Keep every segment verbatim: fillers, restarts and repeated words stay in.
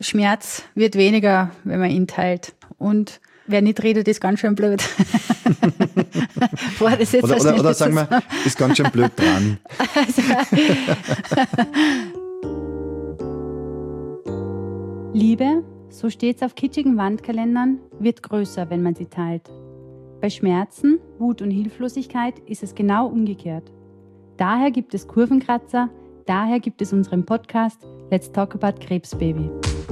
Schmerz wird weniger, wenn man ihn teilt. Und wer nicht redet, ist ganz schön blöd. Boah, das jetzt oder oder, oder sagen wir, ist ganz schön blöd dran. Also, Liebe, so steht's auf kitschigen Wandkalendern, wird größer, wenn man sie teilt. Bei Schmerzen, Wut und Hilflosigkeit ist es genau umgekehrt. Daher gibt es Kurvenkratzer, daher gibt es unseren Podcast Let's Talk About Krebsbaby.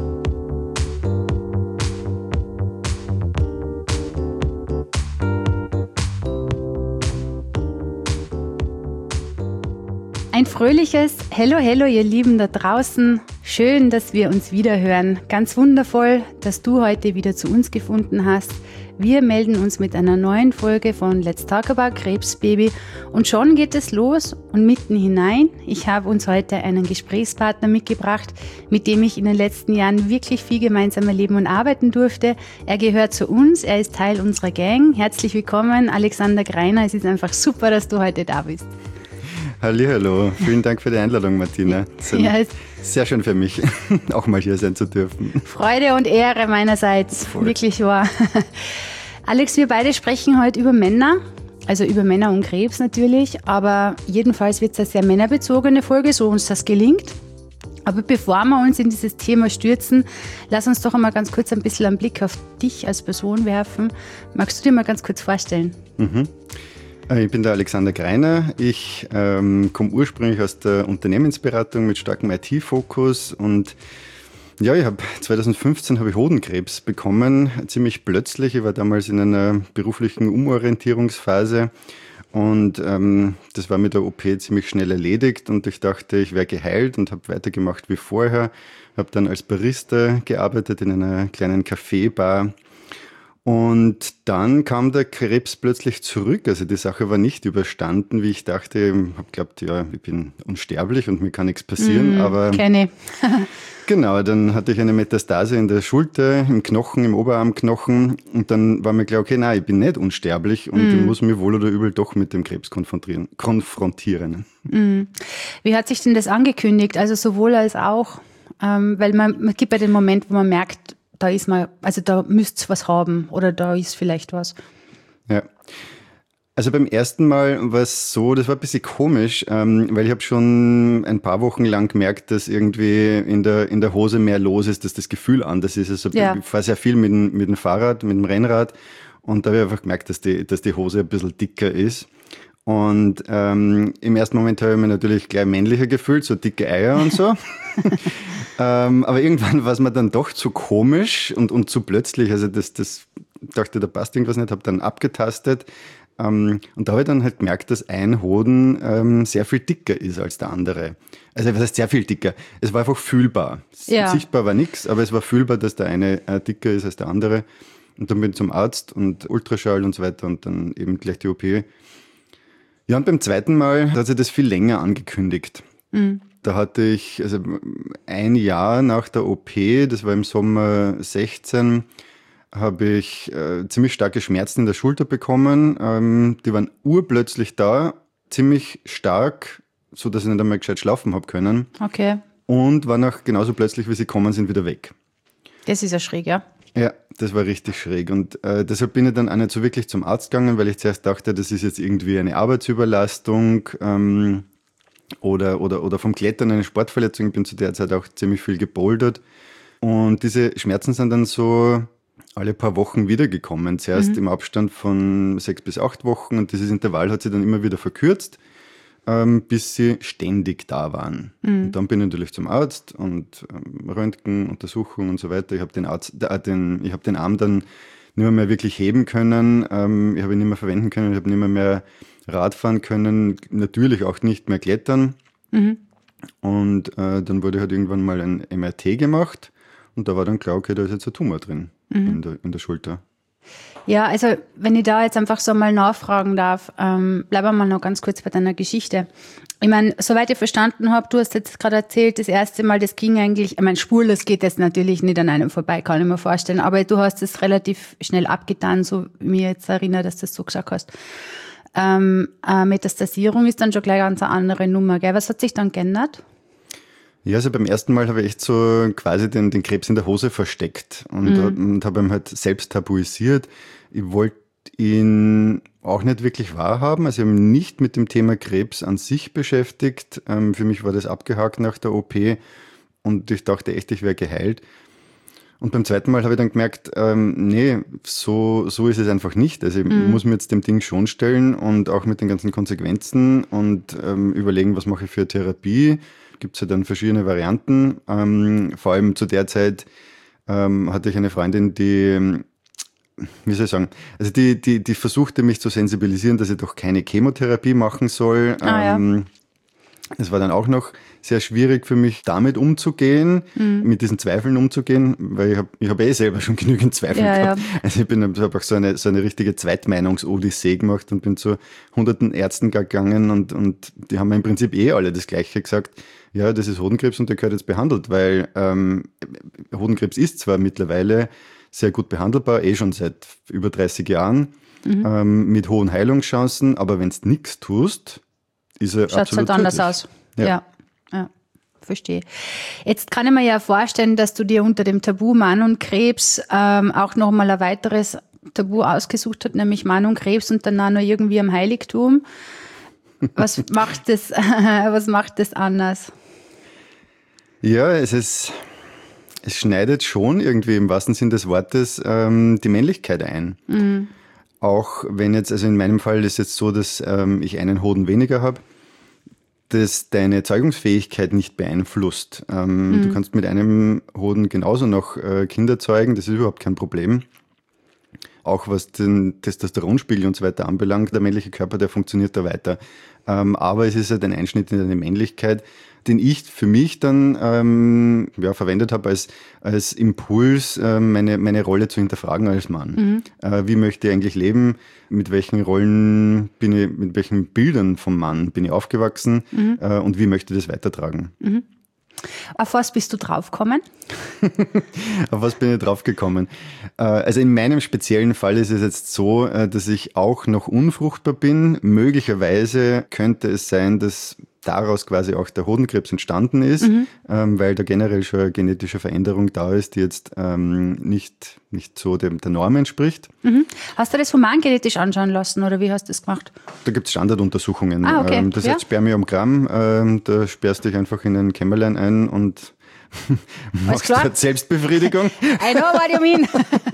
Ein fröhliches Hello, hello, ihr Lieben da draußen. Schön, dass wir uns wieder hören. Ganz wundervoll, dass du heute wieder zu uns gefunden hast. Wir melden uns mit einer neuen Folge von Let's Talk About Krebsbaby und schon geht es los und mitten hinein. Ich habe uns heute einen Gesprächspartner mitgebracht, mit dem ich in den letzten Jahren wirklich viel gemeinsam erleben und arbeiten durfte. Er gehört zu uns, er ist Teil unserer Gang. Herzlich willkommen, Alexander Greiner. Es ist einfach super, dass du heute da bist. Hallihallo, vielen Dank für die Einladung, Martina. Ja, sehr schön für mich, auch mal hier sein zu dürfen. Freude und Ehre meinerseits, voll. Wirklich wahr. Alex, wir beide sprechen heute über Männer, also über Männer und Krebs natürlich, aber jedenfalls wird es eine sehr männerbezogene Folge, so uns das gelingt. Aber bevor wir uns in dieses Thema stürzen, lass uns doch einmal ganz kurz ein bisschen einen Blick auf dich als Person werfen. Magst du dir mal ganz kurz vorstellen? Mhm. Ich bin der Alexander Greiner. Ich ähm, komme ursprünglich aus der Unternehmensberatung mit starkem I T-Fokus und ja, ich habe zweitausendfünfzehn habe ich Hodenkrebs bekommen, ziemlich plötzlich. Ich war damals in einer beruflichen Umorientierungsphase und ähm, das war mit der O P ziemlich schnell erledigt und ich dachte, ich wäre geheilt und habe weitergemacht wie vorher. Habe dann als Barista gearbeitet in einer kleinen Kaffeebar. Und dann kam der Krebs plötzlich zurück. Also die Sache war nicht überstanden, wie ich dachte. Ich habe geglaubt, ja, ich bin unsterblich und mir kann nichts passieren. Mm, aber kenne. Genau, dann hatte ich eine Metastase in der Schulter, im Knochen, im Oberarmknochen. Und dann war mir klar, okay, nein, ich bin nicht unsterblich und mm. ich muss mich wohl oder übel doch mit dem Krebs konfrontieren. konfrontieren. Mm. Wie hat sich denn das angekündigt? Also sowohl als auch, ähm, weil man, man gibt ja den Moment, wo man merkt, da ist man, also da müsst ihr was haben oder da ist vielleicht was. Ja, also beim ersten Mal war es so, das war ein bisschen komisch, ähm, weil ich habe schon ein paar Wochen lang gemerkt, dass irgendwie in der, in der Hose mehr los ist, dass das Gefühl anders ist. Also ja. Ich fahre sehr viel mit, mit dem Fahrrad, mit dem Rennrad und da habe ich einfach gemerkt, dass die, dass die Hose ein bisschen dicker ist. Und ähm, im ersten Moment habe ich mich natürlich gleich männlicher gefühlt, so dicke Eier und so. ähm, aber irgendwann war es mir dann doch zu komisch und, und zu plötzlich. Also das, das dachte, da passt irgendwas nicht, habe dann abgetastet. Ähm, und da habe ich dann halt gemerkt, dass ein Hoden ähm, sehr viel dicker ist als der andere. Also was heißt sehr viel dicker? Es war einfach fühlbar. Ja. Sichtbar war nichts, aber es war fühlbar, dass der eine äh, dicker ist als der andere. Und dann bin ich zum Arzt und Ultraschall und so weiter und dann eben gleich die O P. Ja, und beim zweiten Mal hat sich das viel länger angekündigt. Mhm. Da hatte ich, also ein Jahr nach der O P, das war im Sommer sechzehn, habe ich äh, ziemlich starke Schmerzen in der Schulter bekommen. Ähm, die waren urplötzlich da, ziemlich stark, so dass ich nicht einmal gescheit schlafen habe können. Okay. Und waren auch genauso plötzlich, wie sie kommen sind, wieder weg. Das ist ja schräg, ja. Ja, das war richtig schräg und äh, deshalb bin ich dann auch nicht so wirklich zum Arzt gegangen, weil ich zuerst dachte, das ist jetzt irgendwie eine Arbeitsüberlastung ähm, oder, oder, oder vom Klettern eine Sportverletzung. Ich bin zu der Zeit auch ziemlich viel gebouldert und diese Schmerzen sind dann so alle paar Wochen wiedergekommen. Zuerst mhm. im Abstand von sechs bis acht Wochen und dieses Intervall hat sich dann immer wieder verkürzt, ähm, bis sie ständig da waren. Mhm. Und dann bin ich natürlich zum Arzt und ähm, Röntgen, Untersuchung und so weiter. Ich habe den, Arzt, äh, den, ich hab den Arm dann nicht mehr, mehr wirklich heben können. Ähm, ich habe ihn nicht mehr verwenden können. Ich habe nicht mehr, mehr Rad fahren können. Natürlich auch nicht mehr klettern. Mhm. Und äh, dann wurde halt irgendwann mal ein M R T gemacht. Und da war dann klar, okay, da ist jetzt ein Tumor drin mhm. in, der, in der Schulter. Ja, also wenn ich da jetzt einfach so mal nachfragen darf, ähm, bleiben wir mal noch ganz kurz bei deiner Geschichte. Ich meine, soweit ich verstanden habe, du hast jetzt gerade erzählt, das erste Mal, das ging eigentlich, ich meine, spurlos geht das natürlich nicht an einem vorbei, kann ich mir vorstellen, aber du hast es relativ schnell abgetan, so wie ich mich jetzt erinnere, dass du das so gesagt hast. Ähm, äh, Metastasierung ist dann schon gleich ganz eine andere Nummer, gell? Was hat sich dann geändert? Ja, also beim ersten Mal habe ich echt so quasi den, den Krebs in der Hose versteckt und, mhm. und habe ihn halt selbst tabuisiert. Ich wollte ihn auch nicht wirklich wahrhaben. Also ich habe mich nicht mit dem Thema Krebs an sich beschäftigt. Ähm, für mich war das abgehakt nach der O P und ich dachte echt, ich wäre geheilt. Und beim zweiten Mal habe ich dann gemerkt, ähm, nee, so, so ist es einfach nicht. Also ich mhm. muss mir jetzt dem Ding schon stellen und auch mit den ganzen Konsequenzen und ähm, überlegen, was mache ich für Therapie. Gibt es ja dann verschiedene Varianten. Ähm, vor allem zu der Zeit ähm, hatte ich eine Freundin, die, wie soll ich sagen, also die, die, die versuchte mich zu sensibilisieren, dass ich doch keine Chemotherapie machen soll. Ah, ähm, ja. Es war dann auch noch sehr schwierig für mich, damit umzugehen, mhm. mit diesen Zweifeln umzugehen, weil ich habe ich hab eh selber schon genügend Zweifel ja, gehabt. Ja. Also ich bin habe auch so eine, so eine richtige Zweitmeinungs-Odyssee gemacht und bin zu hunderten Ärzten gegangen und, und die haben mir im Prinzip eh alle das Gleiche gesagt. Ja, das ist Hodenkrebs und der gehört jetzt behandelt, weil ähm, Hodenkrebs ist zwar mittlerweile sehr gut behandelbar, eh schon seit über dreißig Jahren, mhm. ähm, mit hohen Heilungschancen, aber wenn du nichts tust, ist er Schaut absolut halt anders tödlich. aus. Ja. ja, ja, verstehe. Jetzt kann ich mir ja vorstellen, dass du dir unter dem Tabu Mann und Krebs ähm, auch nochmal ein weiteres Tabu ausgesucht hast, nämlich Mann und Krebs und dann auch noch irgendwie am Heiligtum. Was macht das, was macht das anders? Ja, es ist, es schneidet schon irgendwie im wahrsten Sinn des Wortes ähm, die Männlichkeit ein. Mhm. Auch wenn jetzt, also in meinem Fall ist es jetzt so, dass ähm, ich einen Hoden weniger habe, das deine Zeugungsfähigkeit nicht beeinflusst. Ähm, mhm. Du kannst mit einem Hoden genauso noch äh, Kinder zeugen, das ist überhaupt kein Problem. Auch was den Testosteronspiegel und so weiter anbelangt, der männliche Körper, der funktioniert da weiter. Ähm, aber es ist halt ein Einschnitt in deine Männlichkeit, den ich für mich dann ähm, ja, verwendet habe als, als Impuls, äh, meine, meine Rolle zu hinterfragen als Mann. Mhm. Äh, wie möchte ich eigentlich leben? Mit welchen Rollen bin ich, mit welchen Bildern vom Mann bin ich aufgewachsen? Mhm. Äh, und wie möchte ich das weitertragen? Mhm. Auf was bist du draufgekommen? Auf was bin ich draufgekommen? Also in meinem speziellen Fall ist es jetzt so, dass ich auch noch unfruchtbar bin. Möglicherweise könnte es sein, dass daraus quasi auch der Hodenkrebs entstanden ist, mhm. weil da generell schon eine genetische Veränderung da ist, die jetzt nicht, nicht so dem, der Norm entspricht. Mhm. Hast du das humangenetisch anschauen lassen oder wie hast du das gemacht? Da gibt es Standarduntersuchungen. Ah, okay. Das ja. heißt Spermiogramm, da sperrst du dich einfach in ein Kämmerlein ein und machst halt Selbstbefriedigung. I know what you mean.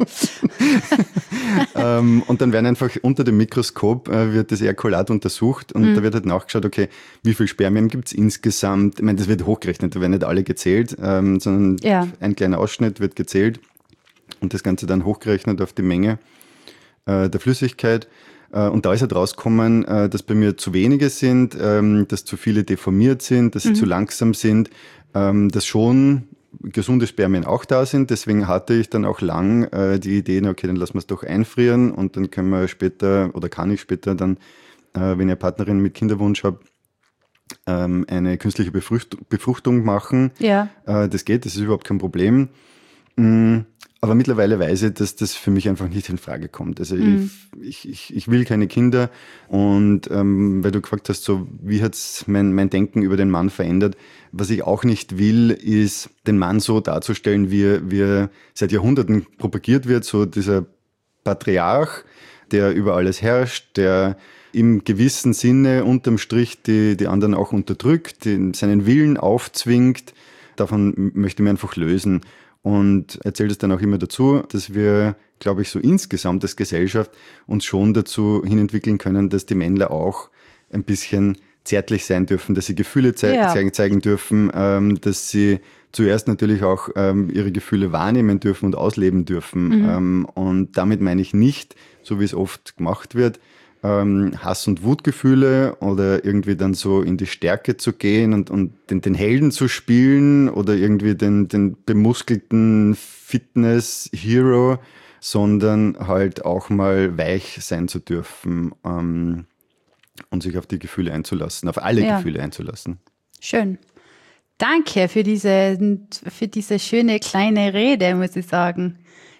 ähm, und dann werden einfach unter dem Mikroskop äh, wird das Ejakulat untersucht und mhm. da wird halt nachgeschaut, okay, wie viel Spermien gibt es insgesamt? Ich meine, das wird hochgerechnet, da werden nicht alle gezählt, ähm, sondern ja. ein kleiner Ausschnitt wird gezählt und das Ganze dann hochgerechnet auf die Menge äh, der Flüssigkeit. Äh, und da ist halt rausgekommen, äh, dass bei mir zu wenige sind, ähm, dass zu viele deformiert sind, dass sie mhm. zu langsam sind, ähm, dass schon gesunde Spermien auch da sind. Deswegen hatte ich dann auch lang äh, die Idee, okay, dann lassen wir es doch einfrieren und dann können wir später oder kann ich später dann, äh, wenn ich eine Partnerin mit Kinderwunsch habe, ähm, eine künstliche Befrucht- Befruchtung machen. Ja. Äh, das geht, das ist überhaupt kein Problem. Mm, aber mittlerweile weiß ich, dass das für mich einfach nicht in Frage kommt. Also mhm. ich, ich, ich will keine Kinder und ähm, weil du gefragt hast, so wie hat's mein, mein Denken über den Mann verändert, was ich auch nicht will, ist, den Mann so darzustellen, wie er, wie er seit Jahrhunderten propagiert wird, so dieser Patriarch, der über alles herrscht, der im gewissen Sinne unterm Strich die, die anderen auch unterdrückt, den, seinen Willen aufzwingt. Davon möchte ich mich einfach lösen. Und erzählt es dann auch immer dazu, dass wir, glaube ich, so insgesamt als Gesellschaft uns schon dazu hinentwickeln können, dass die Männler auch ein bisschen zärtlich sein dürfen, dass sie Gefühle ze- ja. zeigen, zeigen dürfen, ähm, dass sie zuerst natürlich auch ähm, ihre Gefühle wahrnehmen dürfen und ausleben dürfen. Mhm. Ähm, und damit meine ich nicht, so wie es oft gemacht wird, ähm, Hass- und Wutgefühle oder irgendwie dann so in die Stärke zu gehen und, und den, den Helden zu spielen oder irgendwie den, den bemuskelten Fitness-Hero, sondern halt auch mal weich sein zu dürfen ähm, und sich auf die Gefühle einzulassen, auf alle ja. Gefühle einzulassen. Schön. Danke für diese, für diese schöne kleine Rede, muss ich sagen.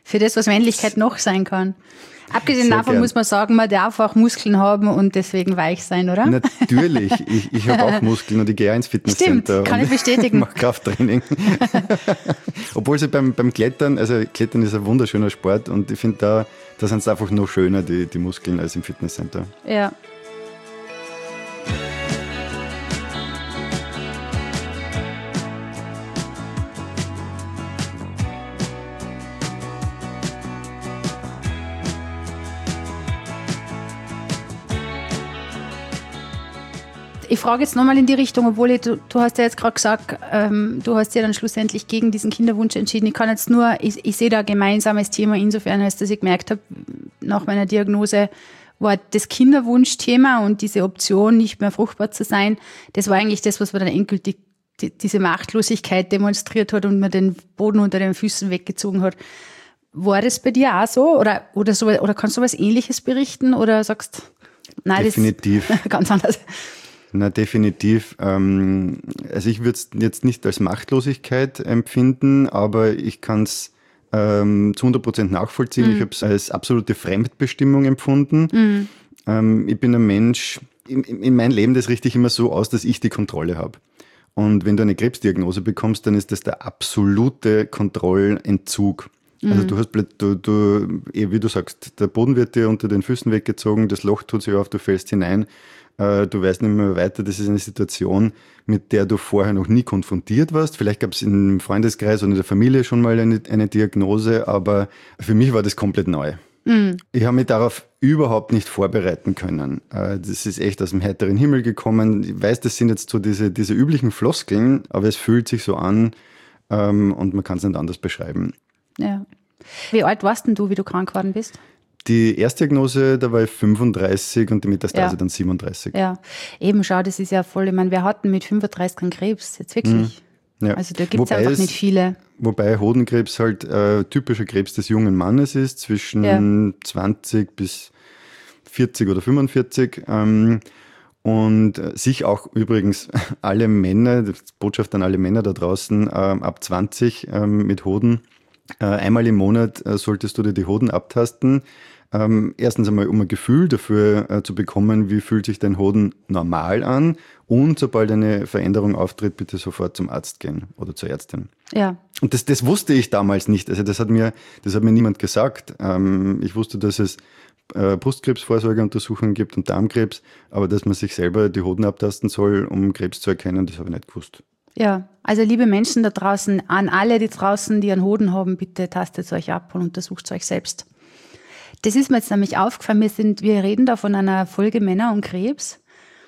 für das, was Männlichkeit noch sein kann. Abgesehen Sehr davon gern. muss man sagen, man darf auch Muskeln haben und deswegen weich sein, oder? Natürlich, ich, ich habe auch Muskeln und ich gehe auch ins Fitnesscenter. Stimmt, kann und ich bestätigen. mache Krafttraining. Obwohl sie beim, beim Klettern, also Klettern ist ein wunderschöner Sport und ich finde, da, da sind es einfach noch schöner, die, die Muskeln, als im Fitnesscenter. Ja. Ich frage jetzt nochmal in die Richtung, obwohl ich, du, du hast ja jetzt gerade gesagt, ähm, du hast ja dann schlussendlich gegen diesen Kinderwunsch entschieden. Ich kann jetzt nur, ich, ich sehe da ein gemeinsames Thema insofern, als dass ich gemerkt habe, nach meiner Diagnose war das Kinderwunschthema und diese Option, nicht mehr fruchtbar zu sein, das war eigentlich das, was mir dann endgültig die, diese Machtlosigkeit demonstriert hat und mir den Boden unter den Füßen weggezogen hat. War das bei dir auch so? Oder, oder, so, oder kannst du was Ähnliches berichten? Oder sagst nein, Definitiv. Das ist ganz anders? Na, definitiv. Ähm, also ich würde es jetzt nicht als Machtlosigkeit empfinden, aber ich kann es ähm, zu hundert Prozent nachvollziehen. Mhm. Ich habe es als absolute Fremdbestimmung empfunden. Mhm. Ähm, ich bin ein Mensch, in, in meinem Leben, das richte ich immer so aus, dass ich die Kontrolle habe. Und wenn du eine Krebsdiagnose bekommst, dann ist das der absolute Kontrollentzug. Mhm. Also du hast, du, du, wie du sagst, der Boden wird dir unter den Füßen weggezogen, das Loch tut sich auf, du fällst hinein. Du weißt nicht mehr weiter, das ist eine Situation, mit der du vorher noch nie konfrontiert warst. Vielleicht gab es im Freundeskreis oder in der Familie schon mal eine, eine Diagnose, aber für mich war das komplett neu. Mhm. Ich habe mich darauf überhaupt nicht vorbereiten können. Das ist echt aus dem heiteren Himmel gekommen. Ich weiß, das sind jetzt so diese, diese üblichen Floskeln, aber es fühlt sich so an und man kann es nicht anders beschreiben. Ja. Wie alt warst denn du, wie du krank geworden bist? Die Erstdiagnose, da war ich fünfunddreißig und die Metastase ja. dann siebenunddreißig. Ja, eben, schau, das ist ja voll, ich meine, wir hatten mit fünfunddreißig einen Krebs, jetzt wirklich. Mhm. Ja. Also da gibt es einfach es, nicht viele. Wobei Hodenkrebs halt äh, typischer Krebs des jungen Mannes ist, zwischen ja. zwanzig bis vierzig oder fünfundvierzig. Ähm, und sich auch übrigens alle Männer, das ist Botschaft an alle Männer da draußen, ähm, ab zwanzig ähm, mit Hoden, äh, einmal im Monat äh, solltest du dir die Hoden abtasten. Ähm, erstens einmal, um ein Gefühl dafür äh, zu bekommen, wie fühlt sich dein Hoden normal an, und sobald eine Veränderung auftritt, bitte sofort zum Arzt gehen oder zur Ärztin. Ja. Und das, das wusste ich damals nicht. Also das hat mir, das hat mir niemand gesagt. Ähm, ich wusste, dass es äh, Brustkrebsvorsorgeuntersuchungen gibt und Darmkrebs, aber dass man sich selber die Hoden abtasten soll, um Krebs zu erkennen, das habe ich nicht gewusst. Ja, also liebe Menschen da draußen, an alle die draußen, die einen Hoden haben, bitte tastet euch ab und untersucht euch selbst. Das ist mir jetzt nämlich aufgefallen, wir, sind, wir reden da von einer Folge Männer und Krebs.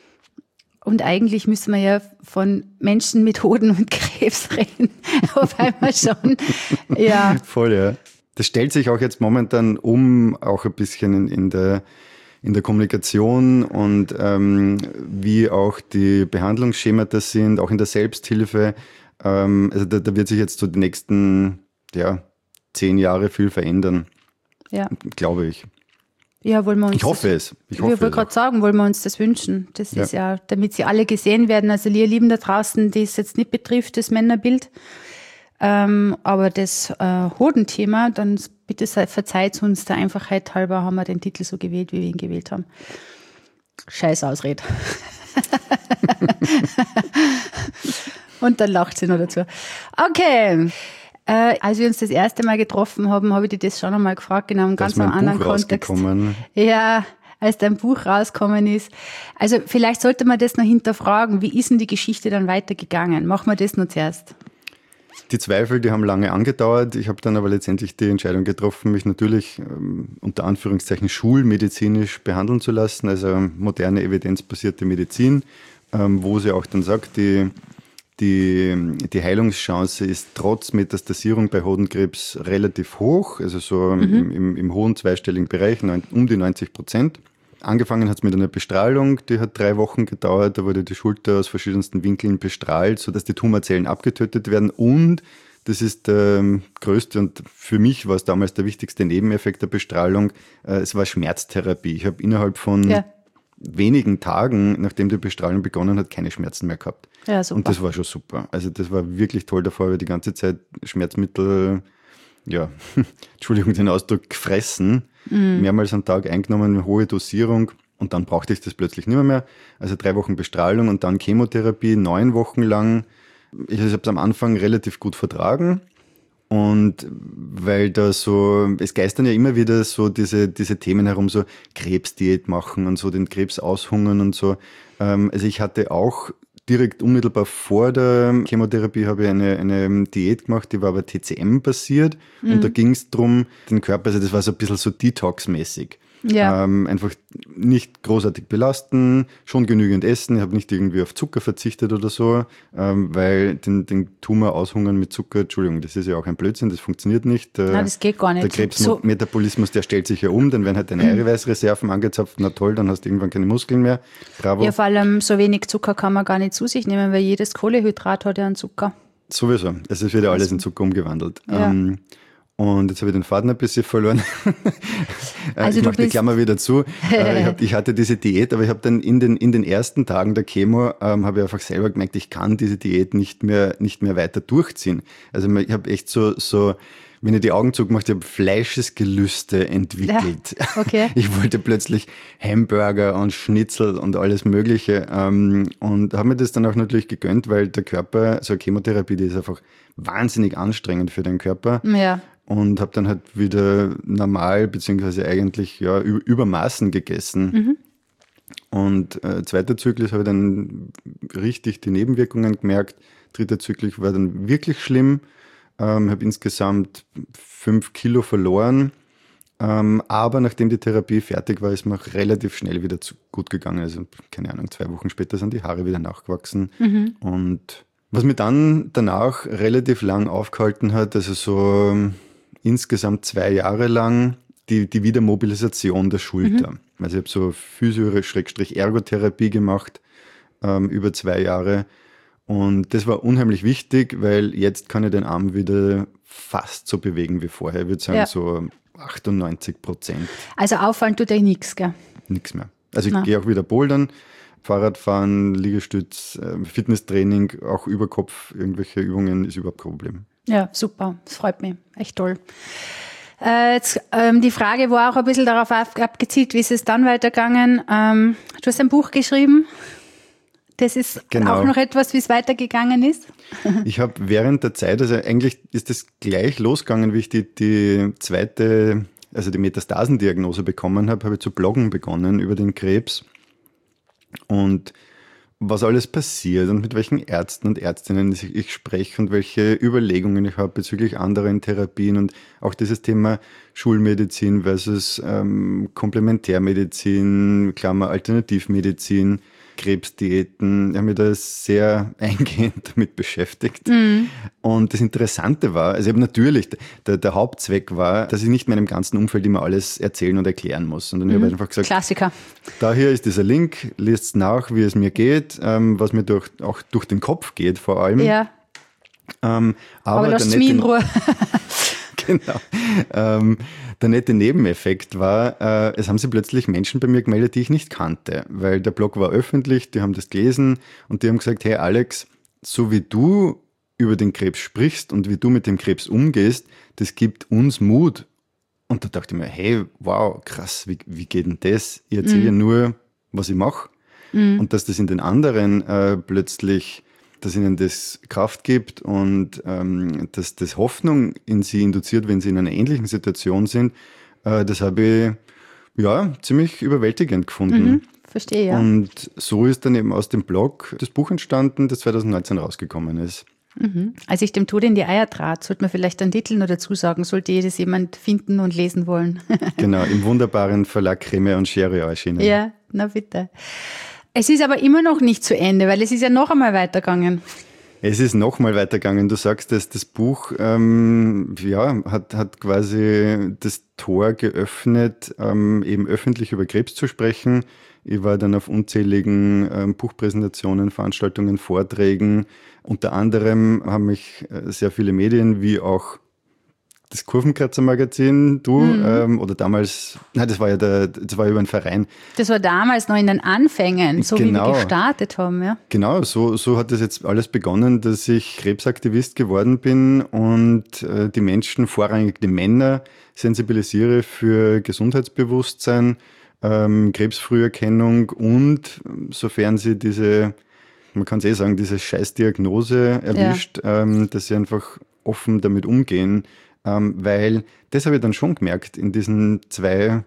Und eigentlich müssen wir ja von Menschen mit Hoden und Krebs reden. Auf einmal schon. Ja. Voll, ja. Das stellt sich auch jetzt momentan um, auch ein bisschen in, in, der, in der Kommunikation und ähm, wie auch die Behandlungsschemata sind, auch in der Selbsthilfe. Ähm, also da, da wird sich jetzt so die nächsten ja, zehn Jahre viel verändern. Ja. Glaube ich. Ja, wollen wir uns ich hoffe das, es. Ich hoffe ich wollte gerade sagen, wollen wir uns das wünschen. Das ja. ist ja, damit sie alle gesehen werden. Also ihr Lieben da draußen, die es jetzt nicht betrifft, das Männerbild. Ähm, aber das äh, Hodenthema, dann bitte verzeiht uns der Einfachheit halber, haben wir den Titel so gewählt, wie wir ihn gewählt haben. Scheiß Ausred. Und dann lacht sie noch dazu. Okay. Äh, als wir uns das erste Mal getroffen haben, habe ich dir das schon einmal gefragt, in einem ganz anderen Kontext. Ja, als dein Buch rausgekommen ist. Also vielleicht sollte man das noch hinterfragen. Wie ist denn die Geschichte dann weitergegangen? Machen wir das noch zuerst. Die Zweifel, die haben lange angedauert. Ich habe dann aber letztendlich die Entscheidung getroffen, mich natürlich ähm, unter Anführungszeichen schulmedizinisch behandeln zu lassen, also moderne, evidenzbasierte Medizin, ähm, wo sie auch dann sagt, die Die, die Heilungschance ist trotz Metastasierung bei Hodenkrebs relativ hoch, also so mhm. im, im, im hohen zweistelligen Bereich, um die neunzig Prozent. Angefangen hat es mit einer Bestrahlung, die hat drei Wochen gedauert, da wurde die Schulter aus verschiedensten Winkeln bestrahlt, sodass die Tumorzellen abgetötet werden, und das ist der größte und für mich war es damals der wichtigste Nebeneffekt der Bestrahlung, es war Schmerztherapie. Ich habe innerhalb von ja. wenigen Tagen, nachdem die Bestrahlung begonnen hat, keine Schmerzen mehr gehabt. Ja, super. Und das war schon super. Also das war wirklich toll. Davor habe ich die ganze Zeit Schmerzmittel ja, Entschuldigung den Ausdruck, gefressen, mhm. mehrmals am Tag eingenommen, eine hohe Dosierung und dann brauchte ich das plötzlich nicht mehr, mehr. Also drei Wochen Bestrahlung und dann Chemotherapie, neun Wochen lang. Ich habe es am Anfang relativ gut vertragen. Und weil da so, es geistern ja immer wieder so diese, diese Themen herum, so Krebsdiät machen und so den Krebs aushungern und so. Also ich hatte auch direkt unmittelbar vor der Chemotherapie habe ich eine, eine Diät gemacht, die war aber T C M-basiert mhm. und da ging es darum, den Körper, also das war so ein bisschen so Detox-mäßig. Ja. Ähm, einfach nicht großartig belasten, schon genügend essen. Ich habe nicht irgendwie auf Zucker verzichtet oder so, ähm, weil den, den Tumor aushungern mit Zucker, Entschuldigung, das ist ja auch ein Blödsinn, das funktioniert nicht. Nein, das geht gar nicht. Der Krebsmetabolismus, der stellt sich ja um, dann werden halt deine Eiweißreserven angezapft, na toll, dann hast du irgendwann keine Muskeln mehr. Bravo. Ja, vor allem so wenig Zucker kann man gar nicht zu sich nehmen, weil jedes Kohlehydrat hat ja einen Zucker. Sowieso, also es wird ja alles in Zucker umgewandelt. Ja. Ähm, Und jetzt habe ich den Faden ein bisschen verloren. Also ich mache die Klammer wieder zu. ich, hab, ich hatte diese Diät, aber ich habe dann in den, in den ersten Tagen der Chemo ähm, habe ich einfach selber gemerkt, ich kann diese Diät nicht mehr, nicht mehr weiter durchziehen. Also ich habe echt so, so, wenn ich die Augen zugemacht habe, Fleischesgelüste entwickelt. Ja, okay. Ich wollte plötzlich Hamburger und Schnitzel und alles Mögliche. Ähm, und habe mir das dann auch natürlich gegönnt, weil der Körper, so eine Chemotherapie, die ist einfach wahnsinnig anstrengend für den Körper. Ja. Und habe dann halt wieder normal, beziehungsweise eigentlich ja über Maßen gegessen. Mhm. Und äh, zweiter Zyklus habe ich dann richtig die Nebenwirkungen gemerkt. Dritter Zyklus war dann wirklich schlimm. Ähm, habe insgesamt fünf Kilo verloren. Ähm, aber nachdem die Therapie fertig war, ist mir auch relativ schnell wieder zu gut gegangen. Also keine Ahnung, zwei Wochen später sind die Haare wieder nachgewachsen. Mhm. Und was mich dann danach relativ lang aufgehalten hat, also so insgesamt zwei Jahre lang die, die Wiedermobilisation der Schulter. Mhm. Also ich habe so Physio-Ergotherapie gemacht ähm, über zwei Jahre und das war unheimlich wichtig, weil jetzt kann ich den Arm wieder fast so bewegen wie vorher. Ich würde sagen ja. so achtundneunzig Prozent. Also auffallen tut euch nichts, gell? Nichts mehr. Also ich Na. gehe auch wieder bouldern, Fahrradfahren, Liegestütz, Fitnesstraining, auch über Kopf, irgendwelche Übungen ist überhaupt kein Problem. Ja, super. Das freut mich. Echt toll. Äh, jetzt, ähm, die Frage war auch ein bisschen darauf abgezielt, wie ist es dann weitergegangen? Ähm, du hast ein Buch geschrieben. Das ist genau. auch noch etwas, wie es weitergegangen ist. Ich habe während der Zeit, also eigentlich ist das gleich losgegangen, wie ich die, die zweite, also die Metastasendiagnose bekommen habe, habe ich zu bloggen begonnen über den Krebs. Und was alles passiert und mit welchen Ärzten und Ärztinnen ich, ich spreche und welche Überlegungen ich habe bezüglich anderen Therapien und auch dieses Thema Schulmedizin versus ähm, Komplementärmedizin, Klammer Alternativmedizin, Krebsdiäten. Ich habe mich da sehr eingehend damit beschäftigt. Mhm. Und das Interessante war, also eben natürlich, der, der Hauptzweck war, dass ich nicht meinem ganzen Umfeld immer alles erzählen und erklären muss. Und dann mhm. habe ich einfach gesagt, Klassiker. Da hier ist dieser Link, lest nach, wie es mir geht, ähm, was mir durch, auch durch den Kopf geht vor allem. Ja. Ähm, aber aber lasst mich in Ruhe. Genau. Ähm, der nette Nebeneffekt war, äh, es haben sich plötzlich Menschen bei mir gemeldet, die ich nicht kannte, weil der Blog war öffentlich, die haben das gelesen und die haben gesagt, hey Alex, so wie du über den Krebs sprichst und wie du mit dem Krebs umgehst, das gibt uns Mut. Und da dachte ich mir, hey, wow, krass, wie, wie geht denn das? Ich erzähle ja mhm. nur, was ich mache. Mhm. Und dass das in den anderen äh, plötzlich, dass ihnen das Kraft gibt und ähm, dass das Hoffnung in sie induziert, wenn sie in einer ähnlichen Situation sind, äh, das habe ich ja ziemlich überwältigend gefunden. Mhm, verstehe, ja. Und so ist dann eben aus dem Blog das Buch entstanden, das zwanzig neunzehn rausgekommen ist. Mhm. Als ich dem Tod in die Eier trat, sollte man vielleicht einen Titel noch dazu sagen, sollte jedes jemand finden und lesen wollen. Genau, im wunderbaren Verlag Creme und Schere erschienen. Ja, na bitte. Es ist aber immer noch nicht zu Ende, weil es ist ja noch einmal weitergegangen. Es ist noch mal weitergegangen. Du sagst, dass das Buch ähm, ja, hat, hat quasi das Tor geöffnet, ähm, eben öffentlich über Krebs zu sprechen. Ich war dann auf unzähligen ähm, Buchpräsentationen, Veranstaltungen, Vorträgen. Unter anderem haben mich äh, sehr viele Medien wie auch das Kurvenkratzer-Magazin, du, Mhm. ähm, oder damals, nein, das war ja der, das war über einen Verein. Das war damals noch in den Anfängen, so wie Genau. wir gestartet haben, ja. Genau, so, so hat das jetzt alles begonnen, dass ich Krebsaktivist geworden bin und äh, die Menschen, vorrangig die Männer, sensibilisiere für Gesundheitsbewusstsein, ähm, Krebsfrüherkennung und sofern sie diese, man kann es eh sagen, diese Scheißdiagnose erwischt, ja. ähm, dass sie einfach offen damit umgehen, ähm, weil das habe ich dann schon gemerkt in diesen zwei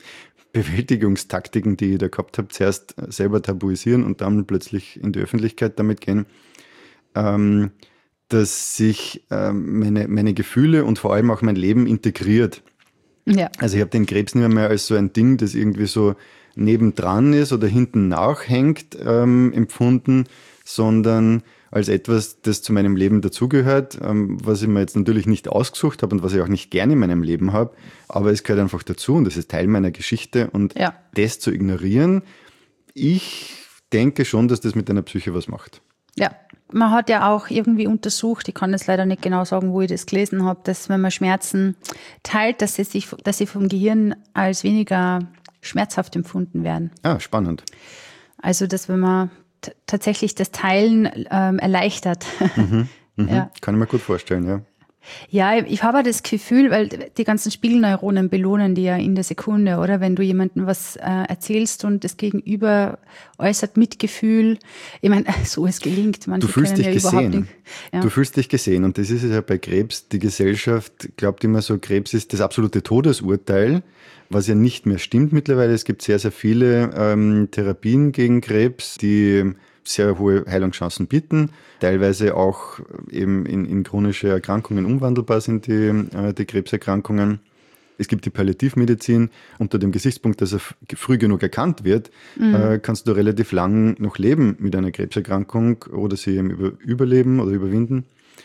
Bewältigungstaktiken, die ich da gehabt habe, zuerst selber tabuisieren und dann plötzlich in die Öffentlichkeit damit gehen, ähm, dass sich ähm, meine, meine Gefühle und vor allem auch mein Leben integriert. Ja. Also ich habe den Krebs nicht mehr als so ein Ding, das irgendwie so nebendran ist oder hinten nachhängt, ähm, empfunden, sondern als etwas, das zu meinem Leben dazugehört, ähm, was ich mir jetzt natürlich nicht ausgesucht habe und was ich auch nicht gerne in meinem Leben habe, aber es gehört einfach dazu und das ist Teil meiner Geschichte und Ja. das zu ignorieren, ich denke schon, dass das mit deiner Psyche was macht. Ja, man hat ja auch irgendwie untersucht, ich kann jetzt leider nicht genau sagen, wo ich das gelesen habe, dass wenn man Schmerzen teilt, dass sie, sich, dass sie vom Gehirn als weniger schmerzhaft empfunden werden. Ah, spannend. Also, dass wenn man t- tatsächlich das Teilen ähm, erleichtert. Mhm, mhm. Ja. Kann ich mir gut vorstellen, ja. Ja, ich habe auch das Gefühl, weil die ganzen Spiegelneuronen belohnen die ja in der Sekunde, oder? Wenn du jemandem was äh, erzählst und das Gegenüber äußert Mitgefühl. Ich meine, so es gelingt. Manche Du fühlst können dich ja überhaupt gesehen. nicht. Ja. Du fühlst dich gesehen und das ist es ja bei Krebs. Die Gesellschaft glaubt immer so, Krebs ist das absolute Todesurteil, was ja nicht mehr stimmt mittlerweile. Es gibt sehr, sehr viele ähm, Therapien gegen Krebs, die sehr hohe Heilungschancen bieten, teilweise auch eben in, in chronische Erkrankungen umwandelbar sind die, äh, die Krebserkrankungen. Es gibt die Palliativmedizin. Unter dem Gesichtspunkt, dass er f- früh genug erkannt wird, mhm. äh, kannst du relativ lang noch leben mit einer Krebserkrankung oder sie eben über, überleben oder überwinden.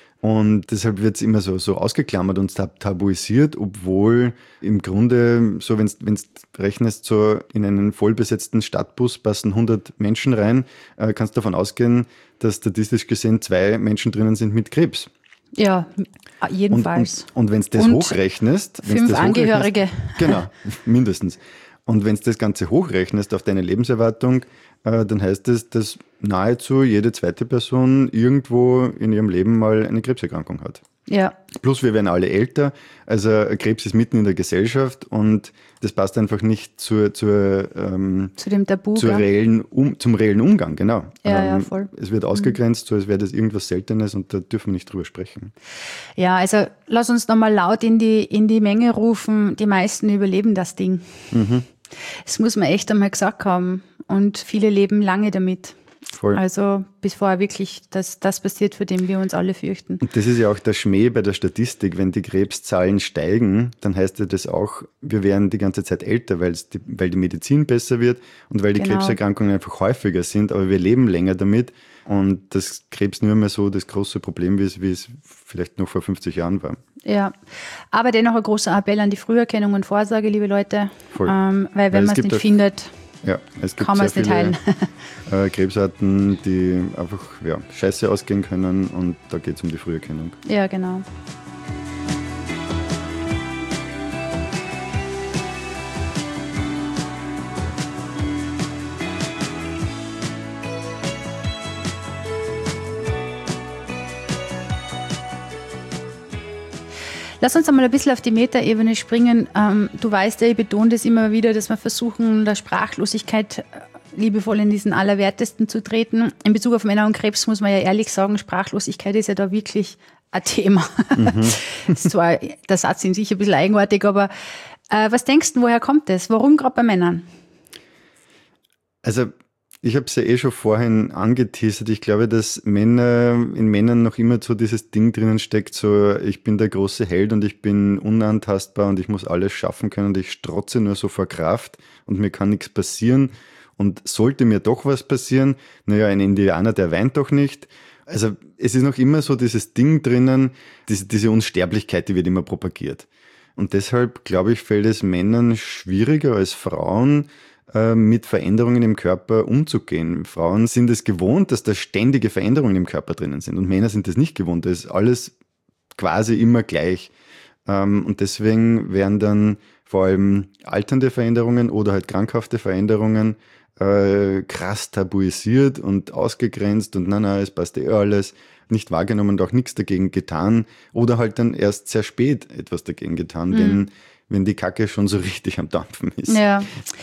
Und deshalb wird es immer so, so ausgeklammert und tabuisiert, obwohl im Grunde, so wenn du rechnest, so in einen vollbesetzten Stadtbus passen hundert Menschen rein, äh, kannst du davon ausgehen, dass statistisch gesehen zwei Menschen drinnen sind mit Krebs. Ja, jedenfalls. Und, und, und wenn du das und hochrechnest... Fünf das Angehörige. Genau, mindestens. Und wenn du das Ganze hochrechnest auf deine Lebenserwartung, äh, dann heißt es, dass nahezu jede zweite Person irgendwo in ihrem Leben mal eine Krebserkrankung hat. Ja. Plus wir werden alle älter, also Krebs ist mitten in der Gesellschaft und das passt einfach nicht zur, zur, ähm, zu dem Tabu, zur ja. reellen um, zum reellen Umgang, genau. Ja, ähm, ja, voll. Es wird ausgegrenzt, so als wäre das irgendwas Seltenes und da dürfen wir nicht drüber sprechen. Ja, also lass uns nochmal laut in die, in die Menge rufen, die meisten überleben das Ding. Mhm. Das muss man echt einmal gesagt haben und viele leben lange damit. Voll. Also bis vorher wirklich das, das passiert, für den wir uns alle fürchten. Und das ist ja auch der Schmäh bei der Statistik. Wenn die Krebszahlen steigen, dann heißt ja das auch, wir werden die ganze Zeit älter, weil die, weil die Medizin besser wird und weil die Genau. Krebserkrankungen einfach häufiger sind, aber wir leben länger damit und das Krebs nicht mehr so das große Problem ist, wie es vielleicht noch vor fünfzig Jahren war. Ja, aber dennoch ein großer Appell an die Früherkennung und Vorsorge, liebe Leute. Voll. Ähm, weil Weil wenn es man es gibt nicht auch- findet, Ja, es gibt kann man es sehr nicht viele heilen. äh, Krebsarten, die einfach ja, scheiße ausgehen können und da geht es um die Früherkennung. Ja, genau. Lass uns einmal ein bisschen auf die Metaebene springen. Ähm, du weißt ja, ich betone das immer wieder, dass wir versuchen, der Sprachlosigkeit äh, liebevoll in diesen Allerwertesten zu treten. In Bezug auf Männer und Krebs muss man ja ehrlich sagen, Sprachlosigkeit ist ja da wirklich ein Thema. Mhm. Das ist zwar der Satz in sich ein bisschen eigenartig, aber äh, was denkst du, woher kommt das? Warum gerade bei Männern? Also ich habe es ja eh schon vorhin angeteasert. Ich glaube, dass Männer in Männern noch immer so dieses Ding drinnen steckt, so ich bin der große Held und ich bin unantastbar und ich muss alles schaffen können und ich strotze nur so vor Kraft und mir kann nichts passieren. Und sollte mir doch was passieren, naja, ein Indianer, der weint doch nicht. Also es ist noch immer so dieses Ding drinnen, diese, diese Unsterblichkeit, die wird immer propagiert. Und deshalb, glaube ich, fällt es Männern schwieriger als Frauen, mit Veränderungen im Körper umzugehen. Frauen sind es gewohnt, dass da ständige Veränderungen im Körper drinnen sind und Männer sind es nicht gewohnt. Da ist alles quasi immer gleich. Ähm, und deswegen werden dann vor allem alternde Veränderungen oder halt krankhafte Veränderungen äh, krass tabuisiert und ausgegrenzt und na na, es passt eh alles, nicht wahrgenommen und auch nichts dagegen getan oder halt dann erst sehr spät etwas dagegen getan, mhm. wenn, wenn die Kacke schon so richtig am Dampfen ist. Ja.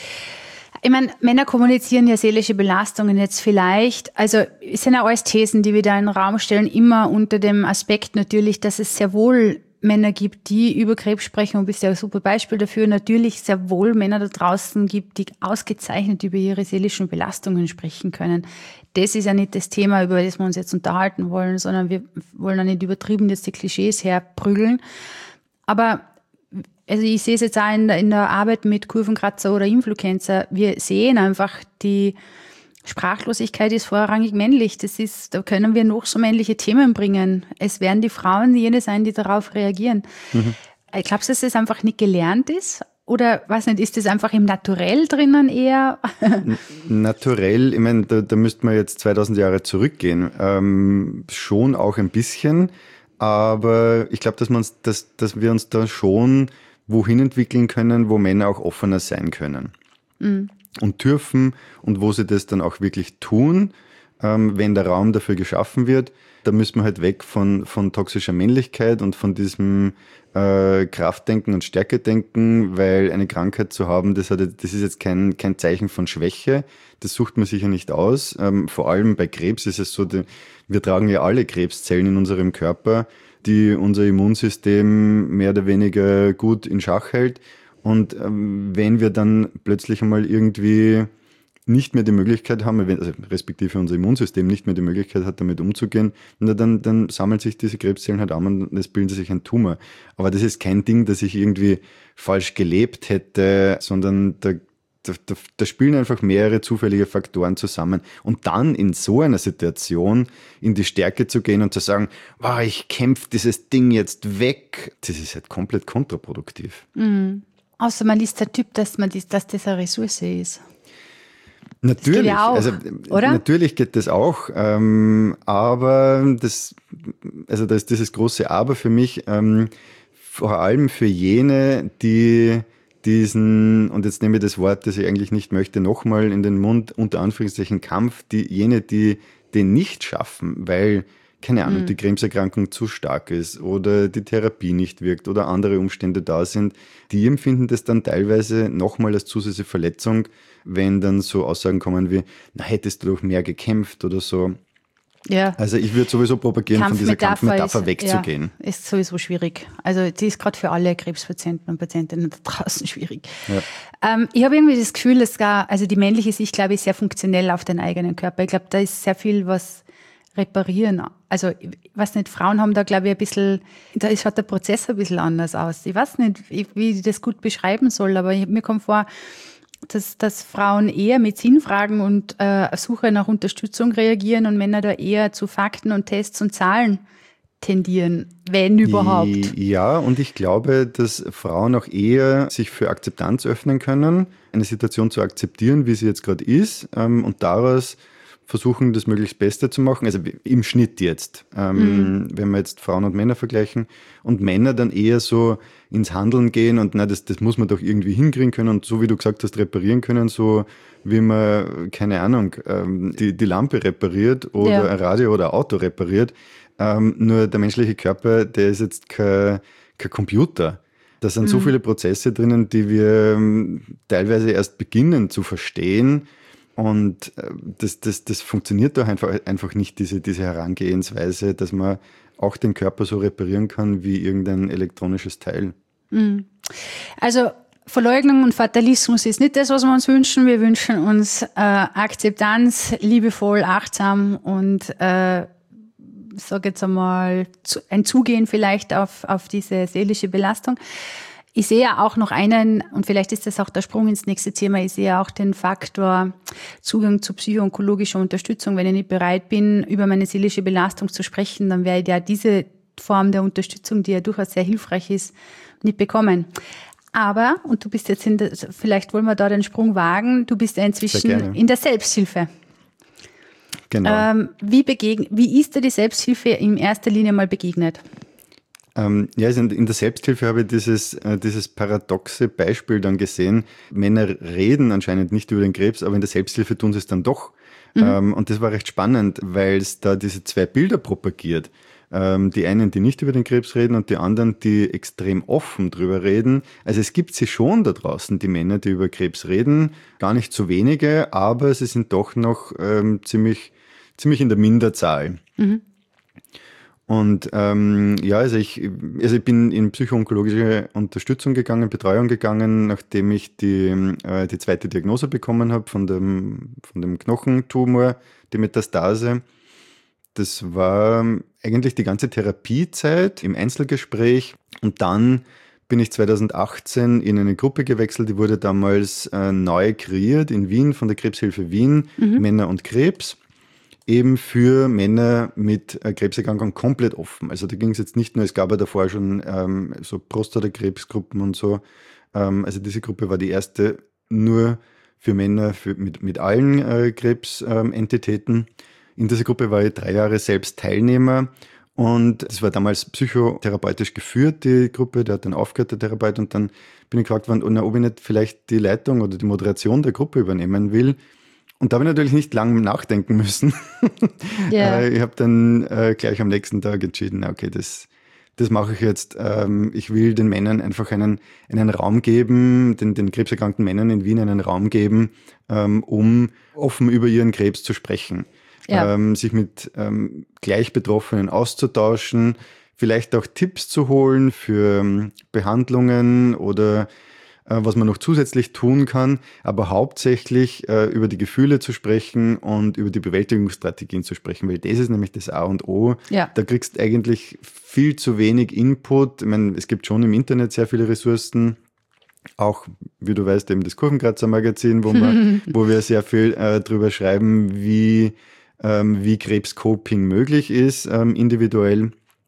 Ich meine, Männer kommunizieren ja seelische Belastungen jetzt vielleicht, also es sind ja alles Thesen, die wir da in den Raum stellen, immer unter dem Aspekt natürlich, dass es sehr wohl Männer gibt, die über Krebs sprechen, und bist ja ein super Beispiel dafür, natürlich sehr wohl Männer da draußen gibt, die ausgezeichnet über ihre seelischen Belastungen sprechen können. Das ist ja nicht das Thema, über das wir uns jetzt unterhalten wollen, sondern wir wollen ja nicht übertrieben jetzt die Klischees herprügeln. Aber also ich sehe es jetzt auch in der, in der Arbeit mit Kurvenkratzer oder Influencer, wir sehen einfach, die Sprachlosigkeit ist vorrangig männlich. Das ist, da können wir noch so männliche Themen bringen. Es werden die Frauen jene sein, die darauf reagieren. Mhm. Ich glaube, dass das einfach nicht gelernt ist. Oder, weiß nicht, ist das einfach im Naturell drinnen eher? Naturell, ich meine, da, da müsste man jetzt zweitausend Jahre zurückgehen. Ähm, schon auch ein bisschen. Aber ich glaube, dass, dass, dass wir uns da schon wohin entwickeln können, wo Männer auch offener sein können. Mhm. Und dürfen und wo sie das dann auch wirklich tun, ähm, wenn der Raum dafür geschaffen wird. Da müssen wir halt weg von, von toxischer Männlichkeit und von diesem äh, Kraftdenken und Stärkedenken, weil eine Krankheit zu haben, das, hat, das ist jetzt kein, kein Zeichen von Schwäche. Das sucht man sicher nicht aus. Ähm, vor allem bei Krebs ist es so, die, wir tragen ja alle Krebszellen in unserem Körper, die unser Immunsystem mehr oder weniger gut in Schach hält. Und ähm, wenn wir dann plötzlich einmal irgendwie nicht mehr die Möglichkeit haben, also respektive unser Immunsystem nicht mehr die Möglichkeit hat, damit umzugehen, dann, dann sammeln sich diese Krebszellen halt an und es bildet sich ein Tumor. Aber das ist kein Ding, dass ich irgendwie falsch gelebt hätte, sondern da, da, da spielen einfach mehrere zufällige Faktoren zusammen. Und dann in so einer Situation in die Stärke zu gehen und zu sagen, wow, ich kämpfe dieses Ding jetzt weg, das ist halt komplett kontraproduktiv. Mhm. Außer man ist der Typ, dass, man das, dass das eine Ressource ist. Natürlich, das geht ja auch, also, oder? Natürlich geht das auch, ähm, aber das, also das ist dieses große Aber für mich, ähm, vor allem für jene, die diesen, und jetzt nehme ich das Wort, das ich eigentlich nicht möchte, nochmal in den Mund, unter Anführungszeichen Kampf, die, jene, die den nicht schaffen, weil keine Ahnung, mhm. die Krebserkrankung zu stark ist oder die Therapie nicht wirkt oder andere Umstände da sind, die empfinden das dann teilweise nochmal als zusätzliche Verletzung, wenn dann so Aussagen kommen wie, na, hättest du doch mehr gekämpft oder so. Ja. Also ich würde sowieso propagieren, von dieser Kampfmetapher wegzugehen. Ja, ist sowieso schwierig. Also die ist gerade für alle Krebspatienten und Patientinnen da draußen schwierig. Ja. Ähm, ich habe irgendwie das Gefühl, dass gar, also die männliche Sicht, glaube ich, sehr funktionell auf den eigenen Körper. Ich glaube, da ist sehr viel, was reparieren. Also, ich weiß nicht, Frauen haben da, glaube ich, ein bisschen, da schaut der Prozess ein bisschen anders aus. Ich weiß nicht, wie ich das gut beschreiben soll, aber ich, mir kommt vor, dass, dass Frauen eher mit Sinnfragen und äh, Suche nach Unterstützung reagieren und Männer da eher zu Fakten und Tests und Zahlen tendieren, wenn überhaupt. Ja, und ich glaube, dass Frauen auch eher sich für Akzeptanz öffnen können, eine Situation zu akzeptieren, wie sie jetzt gerade ist, ähm, und daraus versuchen, das möglichst Beste zu machen, also im Schnitt jetzt, ähm, mhm. wenn wir jetzt Frauen und Männer vergleichen und Männer dann eher so ins Handeln gehen und na, das, das muss man doch irgendwie hinkriegen können und so wie du gesagt hast, reparieren können, so wie man, keine Ahnung, ähm, die, die Lampe repariert oder ja. ein Radio oder ein Auto repariert, ähm, nur der menschliche Körper, der ist jetzt kein, kein Computer. Da sind mhm. so viele Prozesse drinnen, die wir ähm, teilweise erst beginnen zu verstehen. Und das, das, das funktioniert doch einfach, einfach nicht, diese, diese Herangehensweise, dass man auch den Körper so reparieren kann wie irgendein elektronisches Teil. Also Verleugnung und Fatalismus ist nicht das, was wir uns wünschen. Wir wünschen uns äh, Akzeptanz, liebevoll, achtsam und äh, sage jetzt einmal ein Zugehen vielleicht auf, auf diese seelische Belastung. Ich sehe auch noch einen, und vielleicht ist das auch der Sprung ins nächste Thema, ich sehe auch den Faktor Zugang zu psychoonkologischer Unterstützung. Wenn ich nicht bereit bin, über meine seelische Belastung zu sprechen, dann werde ich ja diese Form der Unterstützung, die ja durchaus sehr hilfreich ist, nicht bekommen. Aber, und du bist jetzt in der, vielleicht wollen wir da den Sprung wagen, du bist ja inzwischen in der Selbsthilfe. Genau. Ähm, wie begegn, wie ist dir die Selbsthilfe in erster Linie mal begegnet? Ähm, ja, also in der Selbsthilfe habe ich dieses, äh, dieses paradoxe Beispiel dann gesehen. Männer reden anscheinend nicht über den Krebs, aber in der Selbsthilfe tun sie es dann doch. Mhm. Ähm, und das war recht spannend, weil es da diese zwei Bilder propagiert. Ähm, die einen, die nicht über den Krebs reden und die anderen, die extrem offen drüber reden. Also es gibt sie schon da draußen, die Männer, die über Krebs reden. Gar nicht so wenige, aber sie sind doch noch ähm, ziemlich, ziemlich in der Minderzahl. Mhm. Und ähm, ja, also ich, also ich bin in psychoonkologische Unterstützung gegangen, Betreuung gegangen, nachdem ich die, äh, die zweite Diagnose bekommen habe von dem, von dem Knochentumor, die Metastase. Das war eigentlich die ganze Therapiezeit im Einzelgespräch. Und dann bin ich zwanzig achtzehn in eine Gruppe gewechselt, die wurde damals äh, neu kreiert in Wien von der Krebshilfe Wien, mhm. Männer und Krebs. Eben für Männer mit äh, Krebserkrankung komplett offen. Also da ging es jetzt nicht nur, es gab ja davor schon ähm, so Prostatakrebsgruppen und so. Ähm, also diese Gruppe war die erste nur für Männer für, mit, mit allen äh, Krebsentitäten. Ähm, In dieser Gruppe war ich drei Jahre selbst Teilnehmer und es war damals psychotherapeutisch geführt, die Gruppe, der hat dann aufgehört, der Therapeut, und dann bin ich gefragt worden, ob ich nicht vielleicht die Leitung oder die Moderation der Gruppe übernehmen will. Und da habe ich natürlich nicht lange nachdenken müssen. Yeah. Ich habe dann äh, gleich am nächsten Tag entschieden, okay, das, das mache ich jetzt. Ähm, ich will den Männern einfach einen, einen Raum geben, den, den krebserkrankten Männern in Wien einen Raum geben, ähm, um offen über ihren Krebs zu sprechen. Ja. Ähm, sich mit ähm, Gleichbetroffenen auszutauschen, vielleicht auch Tipps zu holen für ähm, Behandlungen oder äh, was man noch zusätzlich tun kann, aber hauptsächlich äh, über die Gefühle zu sprechen und über die Bewältigungsstrategien zu sprechen, weil das ist nämlich das A und O. Ja. Da kriegst du eigentlich viel zu wenig Input. Ich meine, es gibt schon im Internet sehr viele Ressourcen, auch, wie du weißt, eben das Kurvenkratzer Magazin, wo, man, wo wir sehr viel äh, drüber schreiben, wie wie Krebscoping möglich ist, ähm, individuell.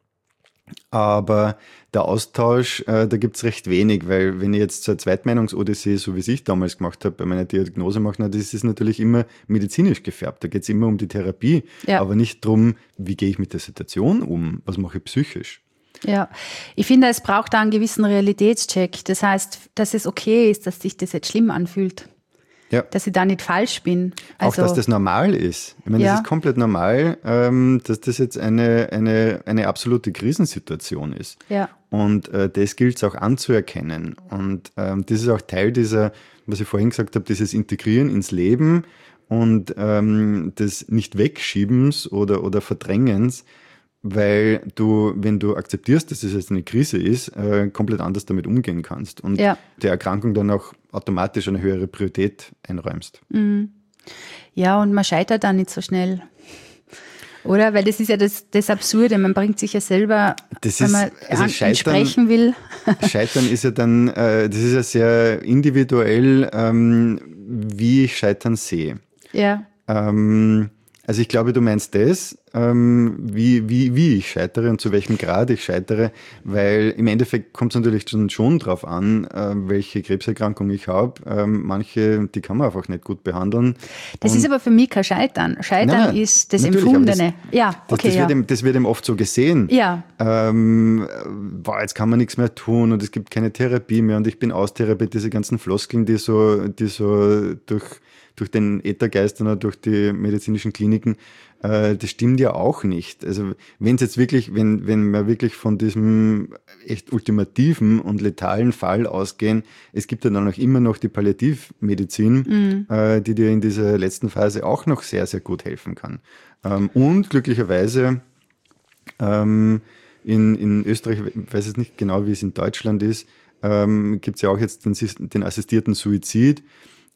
Aber der Austausch, äh, da gibt's recht wenig, weil wenn ich jetzt so eine Zweitmeinungs-Odyssee, so wie es ich damals gemacht habe, bei meiner Diagnose mache, na, das ist natürlich immer medizinisch gefärbt. Da geht's immer um die Therapie, ja. aber nicht drum, wie gehe ich mit der Situation um, was mache ich psychisch. Ja, ich finde, es braucht da einen gewissen Realitätscheck. Das heißt, dass es okay ist, dass sich das jetzt schlimm anfühlt. Ja. Dass ich da nicht falsch bin. Also, auch, dass das normal ist. Ich meine, ja. das ist komplett normal, ähm, dass das jetzt eine, eine, eine absolute Krisensituation ist. Ja. Und äh, das gilt es auch anzuerkennen. Und ähm, das ist auch Teil dieser, was ich vorhin gesagt habe, dieses Integrieren ins Leben und ähm, des Nicht-Wegschiebens oder, oder Verdrängens, weil du, wenn du akzeptierst, dass es jetzt eine Krise ist, äh, komplett anders damit umgehen kannst und ja. der Erkrankung dann auch automatisch eine höhere Priorität einräumst. Mhm. Ja, und man scheitert dann nicht so schnell. Oder? Weil das ist ja das, das Absurde, man bringt sich ja selber, das wenn man ist, also Scheitern, sprechen will. Scheitern ist ja dann, äh, das ist ja sehr individuell, ähm, wie ich Scheitern sehe. Ja. Ähm, Also ich glaube, du meinst das, ähm, wie, wie, wie ich scheitere und zu welchem Grad ich scheitere, weil im Endeffekt kommt es natürlich schon, schon drauf an, äh, welche Krebserkrankung ich habe. Ähm, manche, die kann man einfach nicht gut behandeln. Das und ist aber für mich kein Scheitern. Scheitern nein, ist das Empfundene. Das, ja, okay, das, das, ja. Wird eben, das wird eben oft so gesehen. Ja. Ähm, boah, jetzt kann man nichts mehr tun und es gibt keine Therapie mehr und ich bin austherapiert, diese ganzen Floskeln, die so, die so durch... durch den Äthergeist oder durch die medizinischen Kliniken, äh, das stimmt ja auch nicht. Also wenn es jetzt wirklich, wenn, wenn wir wirklich von diesem echt ultimativen und letalen Fall ausgehen, es gibt ja dann auch immer noch die Palliativmedizin, mhm. äh, die dir in dieser letzten Phase auch noch sehr, sehr gut helfen kann. Ähm, und glücklicherweise ähm, in, in Österreich, ich weiß jetzt nicht genau, wie es in Deutschland ist, ähm, gibt es ja auch jetzt den, den assistierten Suizid,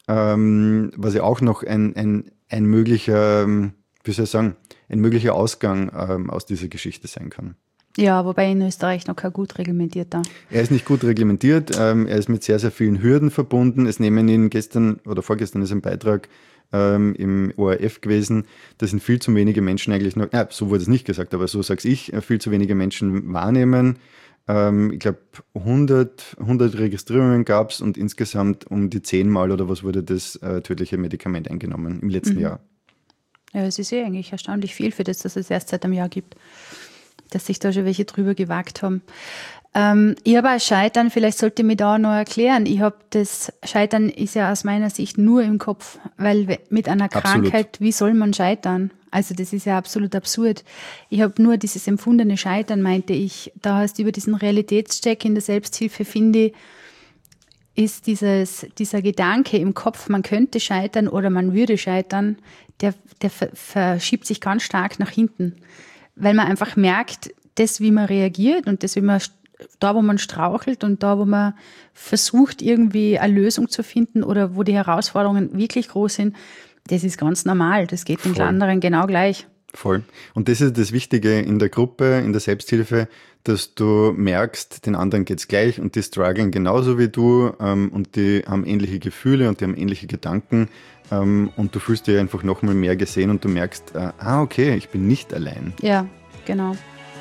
Ähm, was ja auch noch ein, ein, ein möglicher, wie soll ich sagen, ein möglicher Ausgang ähm, aus dieser Geschichte sein kann. Ja, wobei in Österreich noch kein gut reglementierter. Er ist nicht gut reglementiert, ähm, er ist mit sehr, sehr vielen Hürden verbunden. Es nehmen ihn gestern oder vorgestern ist ein Beitrag ähm, im O R F gewesen, da sind viel zu wenige Menschen eigentlich noch, ja, so wurde es nicht gesagt, aber so sag's ich, viel zu wenige Menschen wahrnehmen. Ich glaube, hundert, hundert Registrierungen gab es und insgesamt um die zehnmal oder was wurde das äh, tödliche Medikament eingenommen im letzten mhm. Jahr. Ja, es ist ja eigentlich erstaunlich viel für das, dass es erst seit einem Jahr gibt. dass sich da schon welche drüber gewagt haben. Ähm, ich habe auch Scheitern, vielleicht sollte ich mich da noch erklären. Ich habe das, Scheitern ist ja aus meiner Sicht nur im Kopf, weil mit einer Krankheit, absolut. Wie soll man scheitern? Also das ist ja absolut absurd. Ich habe nur dieses empfundene Scheitern, meinte ich. Da hast du über diesen Realitätscheck in der Selbsthilfe, finde ich, ist dieses, dieser Gedanke im Kopf, man könnte scheitern oder man würde scheitern, der, der verschiebt sich ganz stark nach hinten. Weil man einfach merkt, das, wie man reagiert und das, wie man, da, wo man strauchelt und da, wo man versucht, irgendwie eine Lösung zu finden oder wo die Herausforderungen wirklich groß sind, das ist ganz normal. Das geht den anderen genau gleich. Voll. Und das ist das Wichtige in der Gruppe, in der Selbsthilfe, dass du merkst, den anderen geht's gleich und die strugglen genauso wie du ähm, und die haben ähnliche Gefühle und die haben ähnliche Gedanken ähm, und du fühlst dich einfach nochmal mehr gesehen und du merkst, äh, ah okay, ich bin nicht allein. Ja, genau.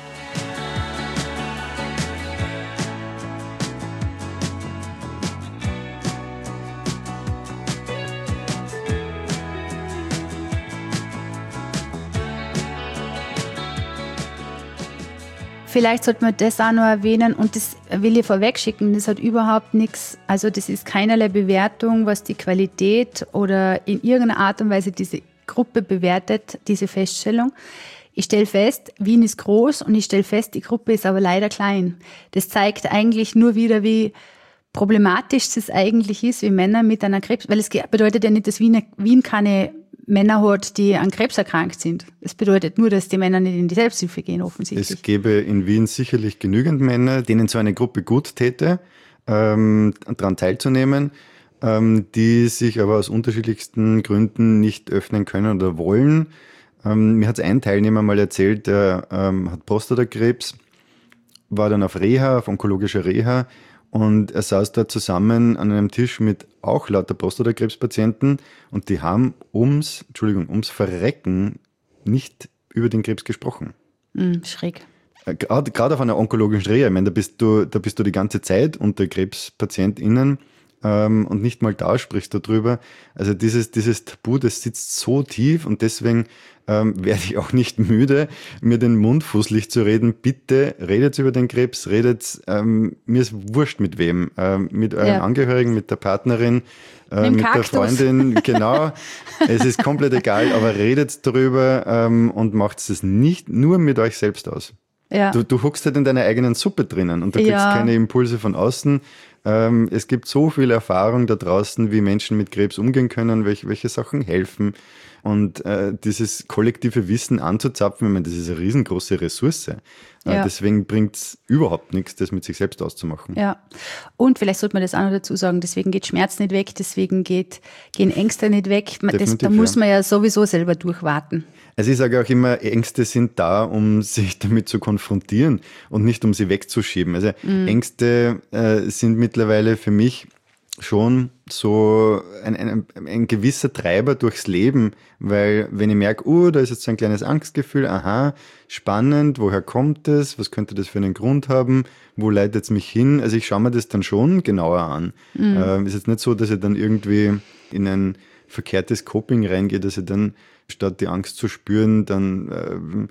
Vielleicht sollte man das auch noch erwähnen und das will ich vorwegschicken, das hat überhaupt nichts, also das ist keinerlei Bewertung, was die Qualität oder in irgendeiner Art und Weise diese Gruppe bewertet, diese Feststellung. Ich stelle fest, Wien ist groß und ich stelle fest, die Gruppe ist aber leider klein. Das zeigt eigentlich nur wieder, wie problematisch es eigentlich ist, wie Männer mit einer Krebs, weil es bedeutet ja nicht, dass Wien, Wien keine Männer hat, die an Krebs erkrankt sind. Das bedeutet nur, dass die Männer nicht in die Selbsthilfe gehen, offensichtlich. Es gäbe in Wien sicherlich genügend Männer, denen so eine Gruppe gut täte, ähm, daran teilzunehmen, ähm, die sich aber aus unterschiedlichsten Gründen nicht öffnen können oder wollen. Ähm, mir hat ein Teilnehmer mal erzählt, der ähm, hat Prostatakrebs, war dann auf Reha, auf onkologischer Reha, und er saß da zusammen an einem Tisch mit auch lauter Prostatakrebspatienten und die haben ums, Entschuldigung, ums Verrecken nicht über den Krebs gesprochen. Mm, schräg. Gerade, gerade auf einer onkologischen Reha, ich meine, da bist du, da bist du die ganze Zeit unter KrebspatientInnen ähm, und nicht mal da sprichst du drüber. Also dieses, dieses Tabu, das sitzt so tief und deswegen ähm, werde ich auch nicht müde, mir den Mund fußlich zu reden. Bitte redet über den Krebs, redet, ähm, mir ist wurscht mit wem, ähm, mit euren ja. Angehörigen, mit der Partnerin, äh, mit, mit der Freundin, genau. Es ist komplett egal, aber redet darüber ähm, und macht es nicht nur mit euch selbst aus. Ja. Du, du huckst halt in deiner eigenen Suppe drinnen und du kriegst ja. keine Impulse von außen. Ähm, es gibt so viel Erfahrung da draußen, wie Menschen mit Krebs umgehen können, welche, welche Sachen helfen. Und äh, dieses kollektive Wissen anzuzapfen, ich meine, das ist eine riesengroße Ressource. Äh, ja. Deswegen bringt es überhaupt nichts, das mit sich selbst auszumachen. Ja, und vielleicht sollte man das auch noch dazu sagen, deswegen geht Schmerz nicht weg, deswegen geht, gehen Ängste nicht weg. Das, da muss man ja sowieso selber durchwarten. Also ich sage auch immer, Ängste sind da, um sich damit zu konfrontieren und nicht um sie wegzuschieben. Also mhm. Ängste äh, sind mittlerweile für mich schon so ein, ein, ein gewisser Treiber durchs Leben, weil wenn ich merke, oh, da ist jetzt so ein kleines Angstgefühl, aha, spannend, woher kommt das, was könnte das für einen Grund haben, wo leitet es mich hin? Also ich schaue mir das dann schon genauer an. Mhm. Äh, ist jetzt nicht so, dass ich dann irgendwie in ein verkehrtes Coping reingehe, dass ich dann statt die Angst zu spüren, dann äh,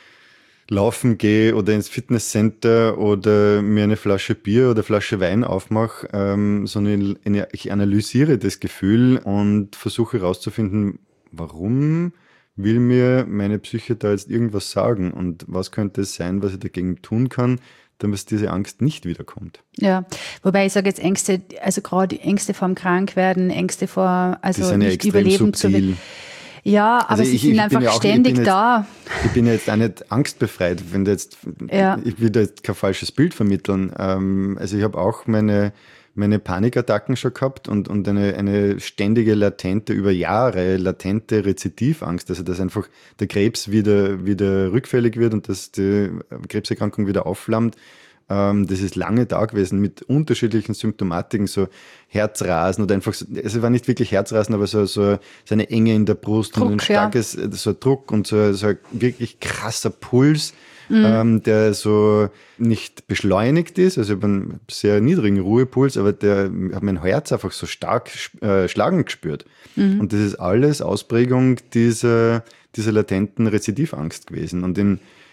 laufen gehe oder ins Fitnesscenter oder mir eine Flasche Bier oder Flasche Wein aufmache, ähm, sondern ich analysiere das Gefühl und versuche herauszufinden, warum will mir meine Psyche da jetzt irgendwas sagen und was könnte es sein, was ich dagegen tun kann, damit diese Angst nicht wiederkommt. Ja, wobei ich sage jetzt Ängste, also gerade Ängste vorm Krankwerden, Ängste vor, also nicht überleben zu will. Ja, aber also sie ich, sind ich einfach ja auch, ständig ich da. Jetzt, ich bin ja jetzt auch nicht angstbefreit, wenn du jetzt, ja. ich will da jetzt kein falsches Bild vermitteln. Ähm, also ich habe auch meine, meine Panikattacken schon gehabt und, und eine, eine ständige, latente, über Jahre latente Rezidivangst, also dass einfach der Krebs wieder, wieder rückfällig wird und dass die Krebserkrankung wieder aufflammt. Das ist lange da gewesen mit unterschiedlichen Symptomatiken, so Herzrasen oder einfach, so, es war nicht wirklich Herzrasen, aber so, so, so eine Enge in der Brust Druck, und ein starkes, ja. so ein Druck und so, so ein wirklich krasser Puls, mhm. ähm, der so nicht beschleunigt ist, also ich habe einen sehr niedrigen Ruhepuls, aber der hat mein Herz einfach so stark äh, schlagen gespürt. Mhm. Und das ist alles Ausprägung dieser, dieser latenten Rezidivangst gewesen. Und in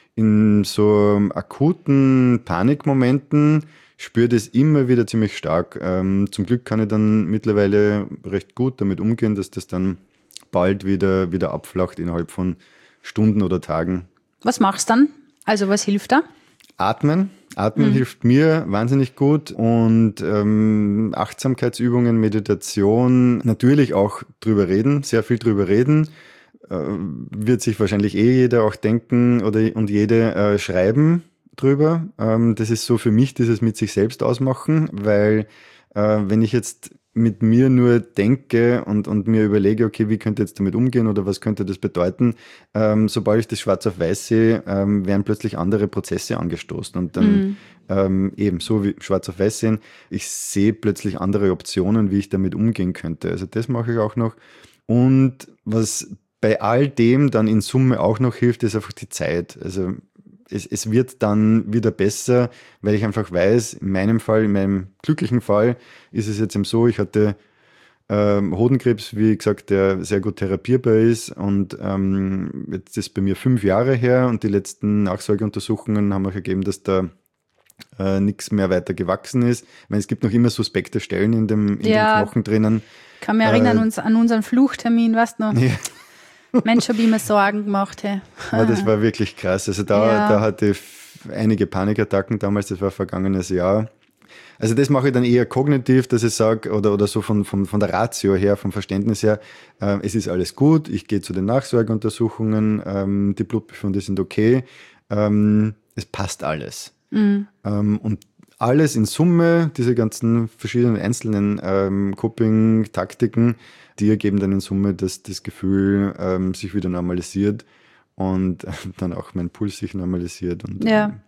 in so akuten Panikmomenten spüre das immer wieder ziemlich stark. Ähm, zum Glück kann ich dann mittlerweile recht gut damit umgehen, dass das dann bald wieder, wieder abflacht innerhalb von Stunden oder Tagen. Was machst du dann? Also was hilft da? Atmen. Atmen mhm. hilft mir wahnsinnig gut und ähm, Achtsamkeitsübungen, Meditation, natürlich auch drüber reden, sehr viel drüber reden. Äh, wird sich wahrscheinlich eh jeder auch denken oder und jede äh, schreiben drüber. Ähm, das ist so für mich dieses mit sich selbst ausmachen, weil äh, wenn ich jetzt mit mir nur denke und, und mir überlege, okay, wie könnte ich jetzt damit umgehen oder was könnte das bedeuten, ähm, sobald ich das schwarz auf weiß sehe, ähm, werden plötzlich andere Prozesse angestoßen und dann mhm. ähm, eben so wie schwarz auf weiß sehen, ich sehe plötzlich andere Optionen, wie ich damit umgehen könnte. Also das mache ich auch noch. Und was bei all dem dann in Summe auch noch hilft, ist einfach die Zeit. Also Es, es wird dann wieder besser, weil ich einfach weiß, in meinem Fall, in meinem glücklichen Fall, ist es jetzt eben so, ich hatte ähm, Hodenkrebs, wie gesagt, der sehr gut therapierbar ist und ähm, jetzt ist bei mir fünf Jahre her und die letzten Nachsorgeuntersuchungen haben auch ergeben, dass da äh, nichts mehr weiter gewachsen ist. Ich meine, es gibt noch immer suspekte Stellen in dem, in ja, dem Knochen drinnen. Ich kann mich erinnern äh, uns, an unseren Fluchtermin, weißt du noch? Ja. Mensch, habe ich mir Sorgen gemacht. Hey. Ja, das war wirklich krass. Also da, ja. da hatte ich einige Panikattacken damals, das war vergangenes Jahr. Also das mache ich dann eher kognitiv, dass ich sage, oder, oder so von, von, von der Ratio her, vom Verständnis her, äh, es ist alles gut, ich gehe zu den Nachsorgeuntersuchungen, ähm, die Blutbefunde sind okay, ähm, es passt alles. Mhm. Ähm, und alles in Summe, diese ganzen verschiedenen einzelnen ähm, Coping-Taktiken, die ergeben dann in Summe, dass das Gefühl ähm, sich wieder normalisiert und äh, dann auch mein Puls sich normalisiert. Und, ja. Ähm,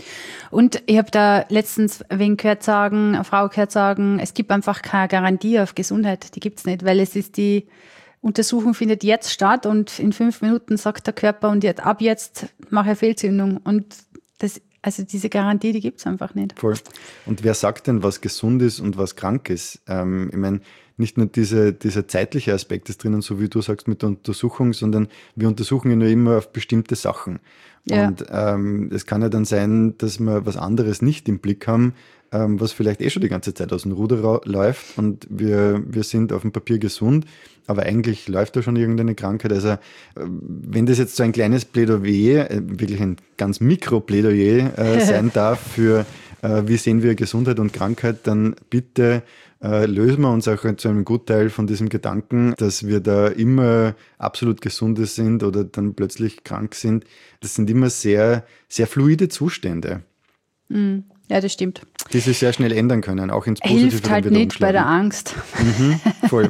und ich habe da letztens wen gehört sagen, eine Frau gehört sagen, es gibt einfach keine Garantie auf Gesundheit, die gibt es nicht, weil es ist die Untersuchung findet jetzt statt und in fünf Minuten sagt der Körper und jetzt, ab jetzt mache ich eine Fehlzündung und das Also diese Garantie, die gibt es einfach nicht. Voll. Und wer sagt denn, was gesund ist und was krank ist? Ähm, ich meine, nicht nur diese, dieser zeitliche Aspekt ist drinnen, so wie du sagst mit der Untersuchung, sondern wir untersuchen ja nur immer auf bestimmte Sachen. Ja. Und ähm, es kann ja dann sein, dass wir was anderes nicht im Blick haben, ähm, was vielleicht eh schon die ganze Zeit aus dem Ruder ra- läuft und wir, wir sind auf dem Papier gesund, aber eigentlich läuft da schon irgendeine Krankheit. Also äh, wenn das jetzt so ein kleines Plädoyer, äh, wirklich ein ganz Mikro-Plädoyer äh, sein darf für äh, wie sehen wir Gesundheit und Krankheit, dann bitte äh, lösen wir uns auch zu einem Gutteil von diesem Gedanken, dass wir da immer absolut gesunde sind oder dann plötzlich krank sind. Das sind immer sehr, sehr fluide Zustände. Mm. Ja, das stimmt. Die sich sehr schnell ändern können, auch ins Positive. Hilft halt nicht bei der Angst. Mhm, voll.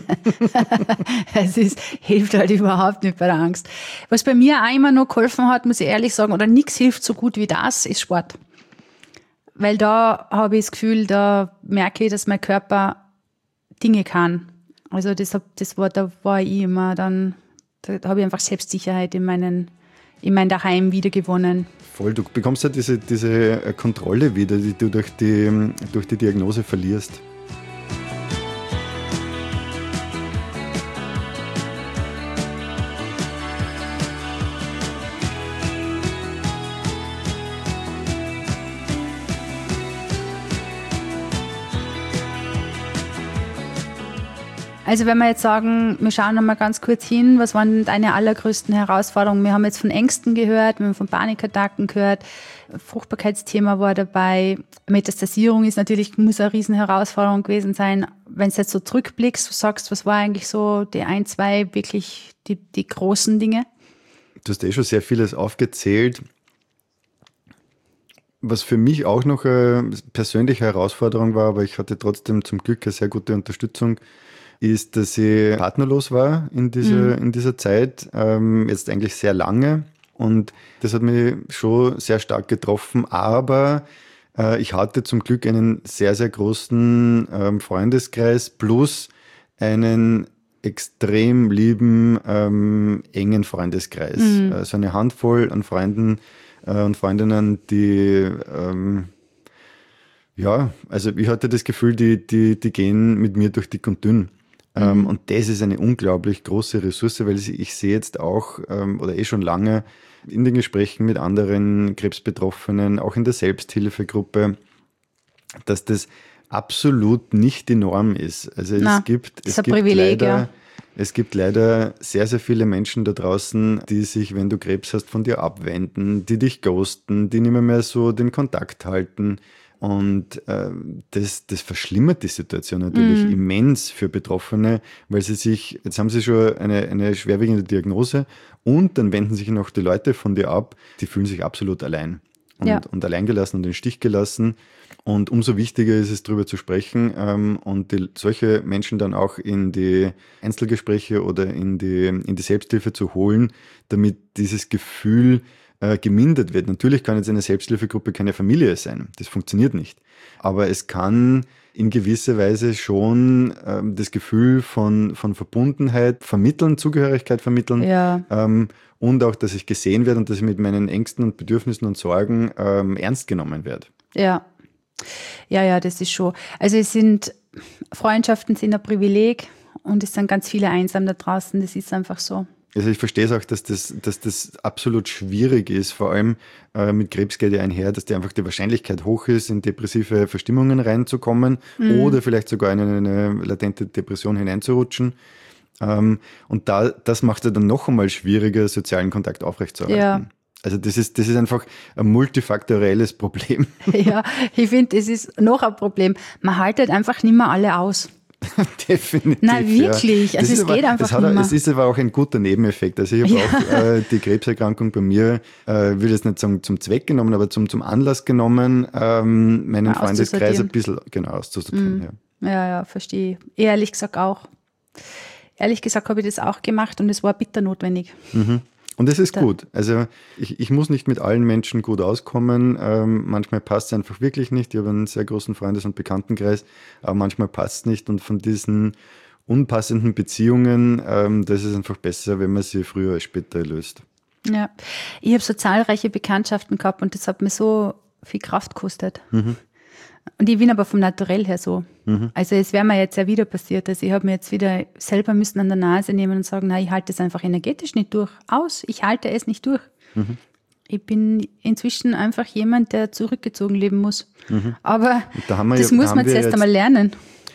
Es ist, hilft halt überhaupt nicht bei der Angst. Was bei mir auch immer noch geholfen hat, muss ich ehrlich sagen, oder nichts hilft so gut wie das, ist Sport. Weil da habe ich das Gefühl, da merke ich, dass mein Körper Dinge kann. Also das, das war, da war ich immer dann, da habe ich einfach Selbstsicherheit in meinen in mein Daheim wiedergewonnen. Voll, du bekommst ja diese, diese Kontrolle wieder, die du durch die, durch die Diagnose verlierst. Also wenn wir jetzt sagen, wir schauen nochmal ganz kurz hin, was waren deine allergrößten Herausforderungen? Wir haben jetzt von Ängsten gehört, wir haben von Panikattacken gehört, Fruchtbarkeitsthema war dabei, Metastasierung ist natürlich, muss eine Riesenherausforderung gewesen sein. Wenn du jetzt so zurückblickst, du sagst, was war eigentlich so die ein, zwei wirklich die, die großen Dinge? Du hast eh schon sehr vieles aufgezählt. Was für mich auch noch eine persönliche Herausforderung war, aber ich hatte trotzdem zum Glück eine sehr gute Unterstützung, ist, dass ich partnerlos war in dieser, mhm. in dieser Zeit, ähm, jetzt eigentlich sehr lange. Und das hat mich schon sehr stark getroffen. Aber äh, ich hatte zum Glück einen sehr, sehr großen ähm, Freundeskreis plus einen extrem lieben, ähm, engen Freundeskreis. Mhm. Also eine Handvoll an Freunden äh, und Freundinnen, die... Ähm, ja, also ich hatte das Gefühl, die, die, die gehen mit mir durch dick und dünn. Mhm. Und das ist eine unglaublich große Ressource, weil ich sehe jetzt auch, oder eh schon lange in den Gesprächen mit anderen Krebsbetroffenen, auch in der Selbsthilfegruppe, dass das absolut nicht die Norm ist. Also Na, es gibt, das ist es ein gibt Privileg, leider, ja. es gibt leider sehr, sehr viele Menschen da draußen, die sich, wenn du Krebs hast, von dir abwenden, die dich ghosten, die nicht mehr, mehr so den Kontakt halten. Und äh, das, das verschlimmert die Situation natürlich mm. immens für Betroffene, weil sie sich, jetzt haben sie schon eine, eine schwerwiegende Diagnose und dann wenden sich noch die Leute von dir ab, die fühlen sich absolut allein und, ja. und alleingelassen und in den Stich gelassen. Und umso wichtiger ist es, darüber zu sprechen ähm, und die, solche Menschen dann auch in die Einzelgespräche oder in die, in die Selbsthilfe zu holen, damit dieses Gefühl äh, gemindert wird. Natürlich kann jetzt eine Selbsthilfegruppe keine Familie sein, das funktioniert nicht. Aber es kann in gewisser Weise schon ähm, das Gefühl von, von Verbundenheit vermitteln, Zugehörigkeit vermitteln ja. ähm, und auch, dass ich gesehen werde und dass ich mit meinen Ängsten und Bedürfnissen und Sorgen ähm, ernst genommen werde. Ja. Ja, ja, das ist schon. Also es sind, Freundschaften sind ein Privileg und es sind ganz viele einsam da draußen, das ist einfach so. Also ich verstehe es auch, dass das, dass das absolut schwierig ist, vor allem äh, mit Krebs geht ja einher, dass die einfach die Wahrscheinlichkeit hoch ist, in depressive Verstimmungen reinzukommen mhm. oder vielleicht sogar in eine, eine latente Depression hineinzurutschen. Ähm, und da, das macht es dann noch einmal schwieriger, sozialen Kontakt aufrechtzuerhalten. Ja. Also das ist, das ist einfach ein multifaktorielles Problem. Ja, ich finde, das ist noch ein Problem. Man haltet einfach nicht mehr alle aus. Definitiv. Nein, wirklich. Ja. Also es aber, geht einfach hat, nicht mehr. Es ist aber auch ein guter Nebeneffekt. Also ich habe ja. auch äh, die Krebserkrankung bei mir, äh, will jetzt nicht sagen zum Zweck genommen, aber zum, zum Anlass genommen, ähm, meinen ja, Freundeskreis ein bisschen genau auszusortieren. Mhm. Ja. ja, ja, verstehe. Ehrlich gesagt auch. Ehrlich gesagt habe ich das auch gemacht und es war bitter notwendig. Mhm. Und das ist da. gut. Also ich, ich muss nicht mit allen Menschen gut auskommen. Ähm, manchmal passt es einfach wirklich nicht. Ich habe einen sehr großen Freundes- und Bekanntenkreis, aber manchmal passt es nicht. Und von diesen unpassenden Beziehungen, ähm, das ist einfach besser, wenn man sie früher als später löst. Ja, ich habe so zahlreiche Bekanntschaften gehabt und das hat mir so viel Kraft gekostet. Mhm. Und ich bin aber vom Naturell her so. Mhm. Also es wäre mir jetzt ja wieder passiert. Also ich habe mir jetzt wieder selber müssen an der Nase nehmen und sagen, nein, ich halte es einfach energetisch nicht durch. Aus, ich halte es nicht durch. Mhm. Ich bin inzwischen einfach jemand, der zurückgezogen leben muss. Mhm. Aber da das ja, muss da man zuerst einmal lernen.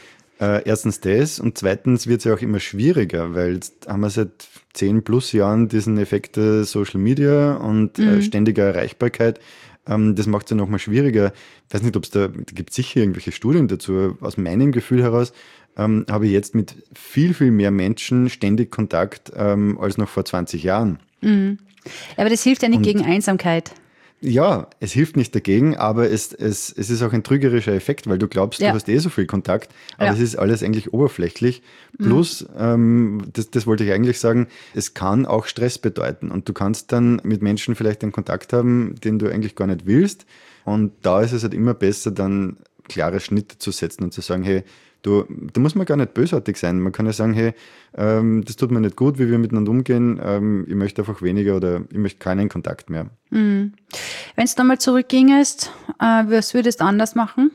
Äh, erstens das und zweitens wird es ja auch immer schwieriger, weil jetzt haben wir seit zehn plus Jahren diesen Effekt der Social Media und mhm. äh, ständiger Erreichbarkeit. Das macht es ja nochmal schwieriger. Ich weiß nicht, ob es da, da gibt sicher irgendwelche Studien dazu. Aus meinem Gefühl heraus ähm, habe ich jetzt mit viel, viel mehr Menschen ständig Kontakt ähm, als noch vor zwanzig Jahren. Mhm. Aber das hilft ja nicht Und, gegen Einsamkeit. Ja, es hilft nicht dagegen, aber es, es, es ist auch ein trügerischer Effekt, weil du glaubst, ja. du hast eh so viel Kontakt, aber ja. es ist alles eigentlich oberflächlich. Plus, mhm. ähm, das, das wollte ich eigentlich sagen, es kann auch Stress bedeuten und du kannst dann mit Menschen vielleicht einen Kontakt haben, den du eigentlich gar nicht willst und da ist es halt immer besser, dann klare Schnitte zu setzen und zu sagen, hey, Du, da muss man gar nicht bösartig sein. Man kann ja sagen, hey, ähm, das tut mir nicht gut, wie wir miteinander umgehen. Ähm, ich möchte einfach weniger oder ich möchte keinen Kontakt mehr. Mhm. Wenn es nochmal zurückgingest, äh, was würdest du anders machen?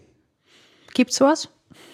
Gibt's was?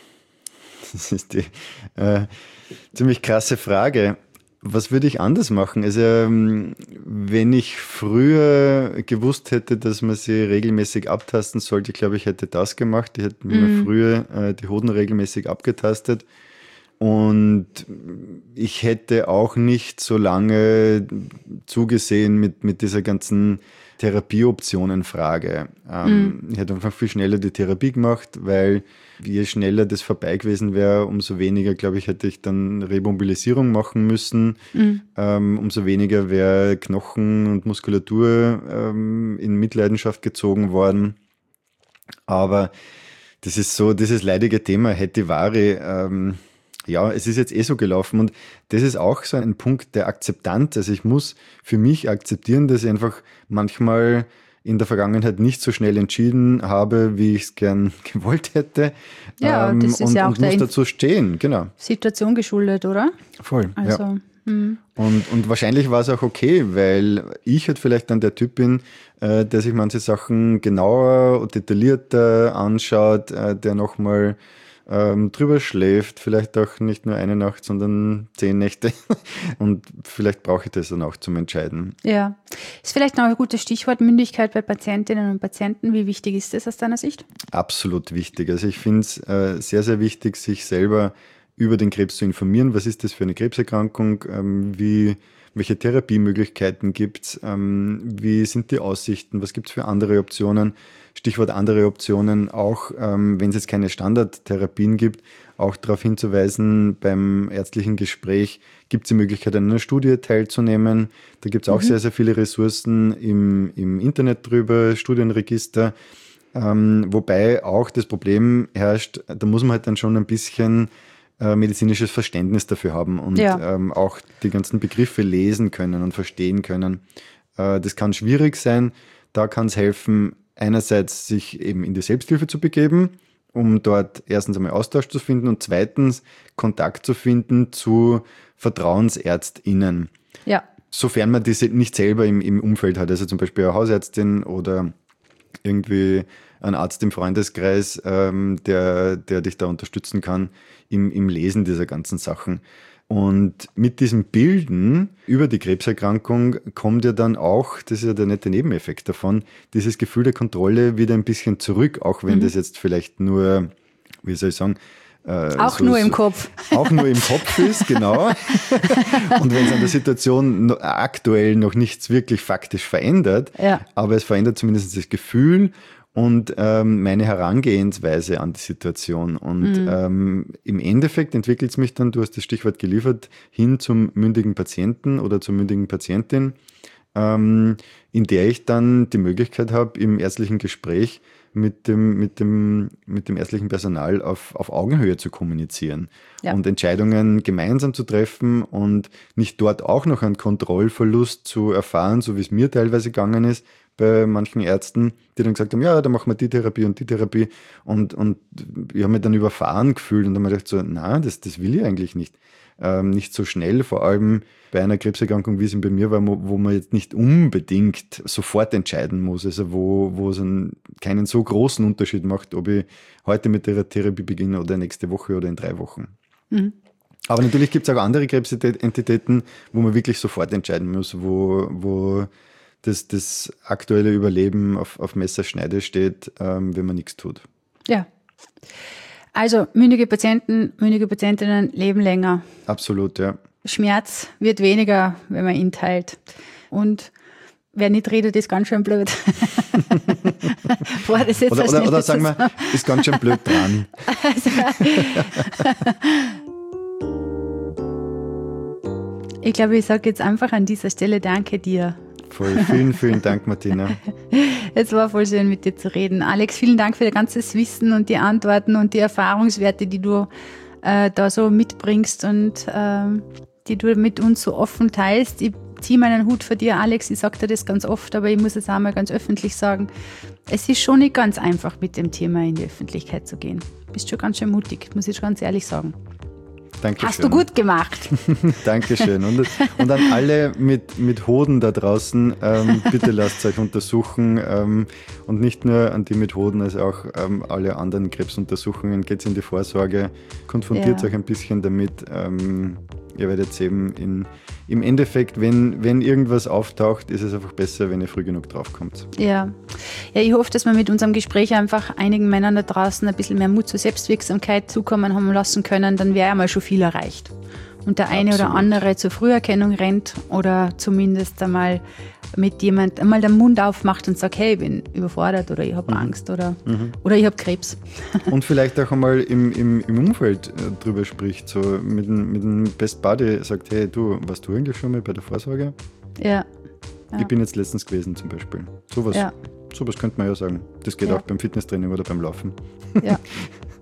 Das ist die äh, ziemlich krasse Frage. Was würde ich anders machen? Also, wenn ich früher gewusst hätte, dass man sie regelmäßig abtasten sollte, glaube ich, hätte das gemacht. Ich hätte mir mm. früher äh, die Hoden regelmäßig abgetastet. Und ich hätte auch nicht so lange zugesehen mit, mit dieser ganzen Therapieoptionen-Frage. Ähm, mm. Ich hätte einfach viel schneller die Therapie gemacht, weil je schneller das vorbei gewesen wäre, umso weniger, glaube ich, hätte ich dann Remobilisierung machen müssen. Mhm. Ähm, umso weniger wäre Knochen und Muskulatur ähm, in Mitleidenschaft gezogen worden. Aber das ist so, dieses leidige Thema, hätte Ware, ähm, ja, es ist jetzt eh so gelaufen und das ist auch so ein Punkt der Akzeptanz. Also ich muss für mich akzeptieren, dass ich einfach manchmal in der Vergangenheit nicht so schnell entschieden habe, wie ich es gern gewollt hätte. Ja, ähm, das ist und, ja auch und muss dazu stehen, genau. Situation geschuldet, oder? Voll, also, ja. Mhm. Und, und wahrscheinlich war es auch okay, weil ich halt vielleicht dann der Typ bin, äh, der sich manche Sachen genauer und detaillierter anschaut, äh, der nochmal ähm, drüber schläft, vielleicht auch nicht nur eine Nacht, sondern zehn Nächte. Und vielleicht brauche ich das dann auch zum Entscheiden. Ja, ist vielleicht noch ein gutes Stichwort, Mündigkeit bei Patientinnen und Patienten. Wie wichtig ist das aus deiner Sicht? Absolut wichtig. Also ich finde es äh, sehr, sehr wichtig, sich selber über den Krebs zu informieren. Was ist das für eine Krebserkrankung? Ähm, wie, welche Therapiemöglichkeiten gibt es? Ähm, wie sind die Aussichten? Was gibt es für andere Optionen? Stichwort andere Optionen, auch ähm, wenn es jetzt keine Standardtherapien gibt, auch darauf hinzuweisen, beim ärztlichen Gespräch gibt es die Möglichkeit, an einer Studie teilzunehmen. Da gibt es auch mhm. sehr, sehr viele Ressourcen im, im Internet drüber, Studienregister. Ähm, wobei auch das Problem herrscht, da muss man halt dann schon ein bisschen äh, medizinisches Verständnis dafür haben und ja. ähm, auch die ganzen Begriffe lesen können und verstehen können. Äh, das kann schwierig sein. Da kann es helfen, einerseits sich eben in die Selbsthilfe zu begeben, um dort erstens einmal Austausch zu finden und zweitens Kontakt zu finden zu VertrauensärztInnen. Ja. Sofern man diese nicht selber im, im Umfeld hat, also zum Beispiel eine Hausärztin oder irgendwie ein Arzt im Freundeskreis, ähm, der, der dich da unterstützen kann im, im Lesen dieser ganzen Sachen. Und mit diesem Bilden über die Krebserkrankung kommt ja dann auch, das ist ja der nette Nebeneffekt davon, dieses Gefühl der Kontrolle wieder ein bisschen zurück, auch wenn mhm. das jetzt vielleicht nur, wie soll ich sagen, Äh, auch so, nur im Kopf. Auch nur im Kopf ist, genau. Und wenn es an der Situation aktuell noch nichts wirklich faktisch verändert, ja. aber es verändert zumindest das Gefühl und ähm, meine Herangehensweise an die Situation. Und mhm. ähm, im Endeffekt entwickelt es mich dann, du hast das Stichwort geliefert, hin zum mündigen Patienten oder zur mündigen Patientin, ähm, in der ich dann die Möglichkeit habe, im ärztlichen Gespräch mit dem, mit dem, mit dem ärztlichen Personal auf, auf Augenhöhe zu kommunizieren ja. und Entscheidungen gemeinsam zu treffen und nicht dort auch noch einen Kontrollverlust zu erfahren, so wie es mir teilweise gegangen ist bei manchen Ärzten, die dann gesagt haben, ja, da machen wir die Therapie und die Therapie und, und ich habe mich dann überfahren gefühlt und dann habe ich gedacht so, na, das, das will ich eigentlich nicht. Ähm, nicht so schnell, vor allem bei einer Krebserkrankung, wie es bei mir war, wo man jetzt nicht unbedingt sofort entscheiden muss, also wo, wo es einen, keinen so großen Unterschied macht, ob ich heute mit der Therapie beginne oder nächste Woche oder in drei Wochen. Mhm. Aber natürlich gibt es auch andere Krebsentitäten, wo man wirklich sofort entscheiden muss, wo, wo das, das aktuelle Überleben auf, auf Messerschneide steht, ähm, wenn man nichts tut. Ja. Also mündige Patienten, mündige Patientinnen leben länger. Absolut, ja. Schmerz wird weniger, wenn man ihn teilt. Und wer nicht redet, ist ganz schön blöd. Boah, das jetzt oder oder, oder sagen wir, ist ganz schön blöd dran. Also, ich glaube, ich sage jetzt einfach an dieser Stelle Danke dir. Voll, vielen, vielen Dank, Martina. Es war voll schön, mit dir zu reden. Alex, vielen Dank für dein ganzes Wissen und die Antworten und die Erfahrungswerte, die du äh, da so mitbringst und ähm, die du mit uns so offen teilst. Ich ziehe meinen Hut vor dir, Alex. Ich sage dir das ganz oft, aber ich muss es auch mal ganz öffentlich sagen. Es ist schon nicht ganz einfach, mit dem Thema in die Öffentlichkeit zu gehen. Du bist schon ganz schön mutig, muss ich schon ganz ehrlich sagen. Dankeschön. Hast du gut gemacht. Dankeschön. Und, und an alle mit, mit Hoden da draußen, ähm, bitte lasst euch untersuchen. Ähm, und nicht nur an die mit Hoden, also auch ähm, alle anderen Krebsuntersuchungen. Geht in die Vorsorge, konfrontiert ja. euch ein bisschen damit. Ähm, ihr werdet sehen, in, im Endeffekt, wenn, wenn irgendwas auftaucht, ist es einfach besser, wenn ihr früh genug draufkommt. Ja. Ja, ich hoffe, dass wir mit unserem Gespräch einfach einigen Männern da draußen ein bisschen mehr Mut zur Selbstwirksamkeit zukommen haben lassen können, dann wäre einmal schon viel erreicht. Und der eine Absolut. Oder andere zur Früherkennung rennt oder zumindest einmal mit jemand einmal den Mund aufmacht und sagt, hey, ich bin überfordert oder ich habe mhm. Angst oder, mhm. oder ich habe Krebs. Und vielleicht auch einmal im, im, im Umfeld äh, drüber spricht, so mit dem, mit dem Best Buddy sagt, hey, du, warst du eigentlich schon mal bei der Vorsorge? Ja. ja. Ich bin jetzt letztens gewesen zum Beispiel. Sowas, ja. sowas könnte man ja sagen. Das geht ja. auch beim Fitnesstraining oder beim Laufen. Ja.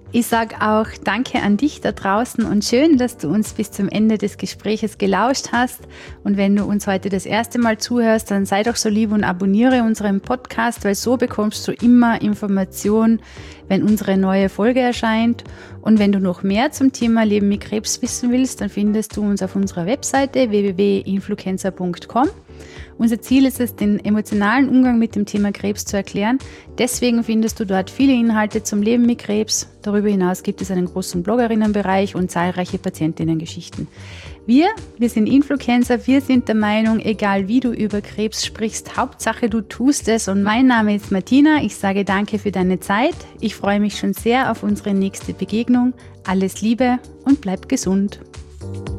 Ich sage auch Danke an dich da draußen und schön, dass du uns bis zum Ende des Gespräches gelauscht hast. Und wenn du uns heute das erste Mal zuhörst, dann sei doch so lieb und abonniere unseren Podcast, weil so bekommst du immer Informationen, wenn unsere neue Folge erscheint. Und wenn du noch mehr zum Thema Leben mit Krebs wissen willst, dann findest du uns auf unserer Webseite w w w punkt influencer punkt com. Unser Ziel ist es, den emotionalen Umgang mit dem Thema Krebs zu erklären. Deswegen findest du dort viele Inhalte zum Leben mit Krebs. Darüber hinaus gibt es einen großen Bloggerinnenbereich und zahlreiche Patientinnengeschichten. Wir, wir sind Influencer, wir sind der Meinung, egal wie du über Krebs sprichst, Hauptsache du tust es. Und mein Name ist Martina, ich sage danke für deine Zeit. Ich freue mich schon sehr auf unsere nächste Begegnung. Alles Liebe und bleib gesund.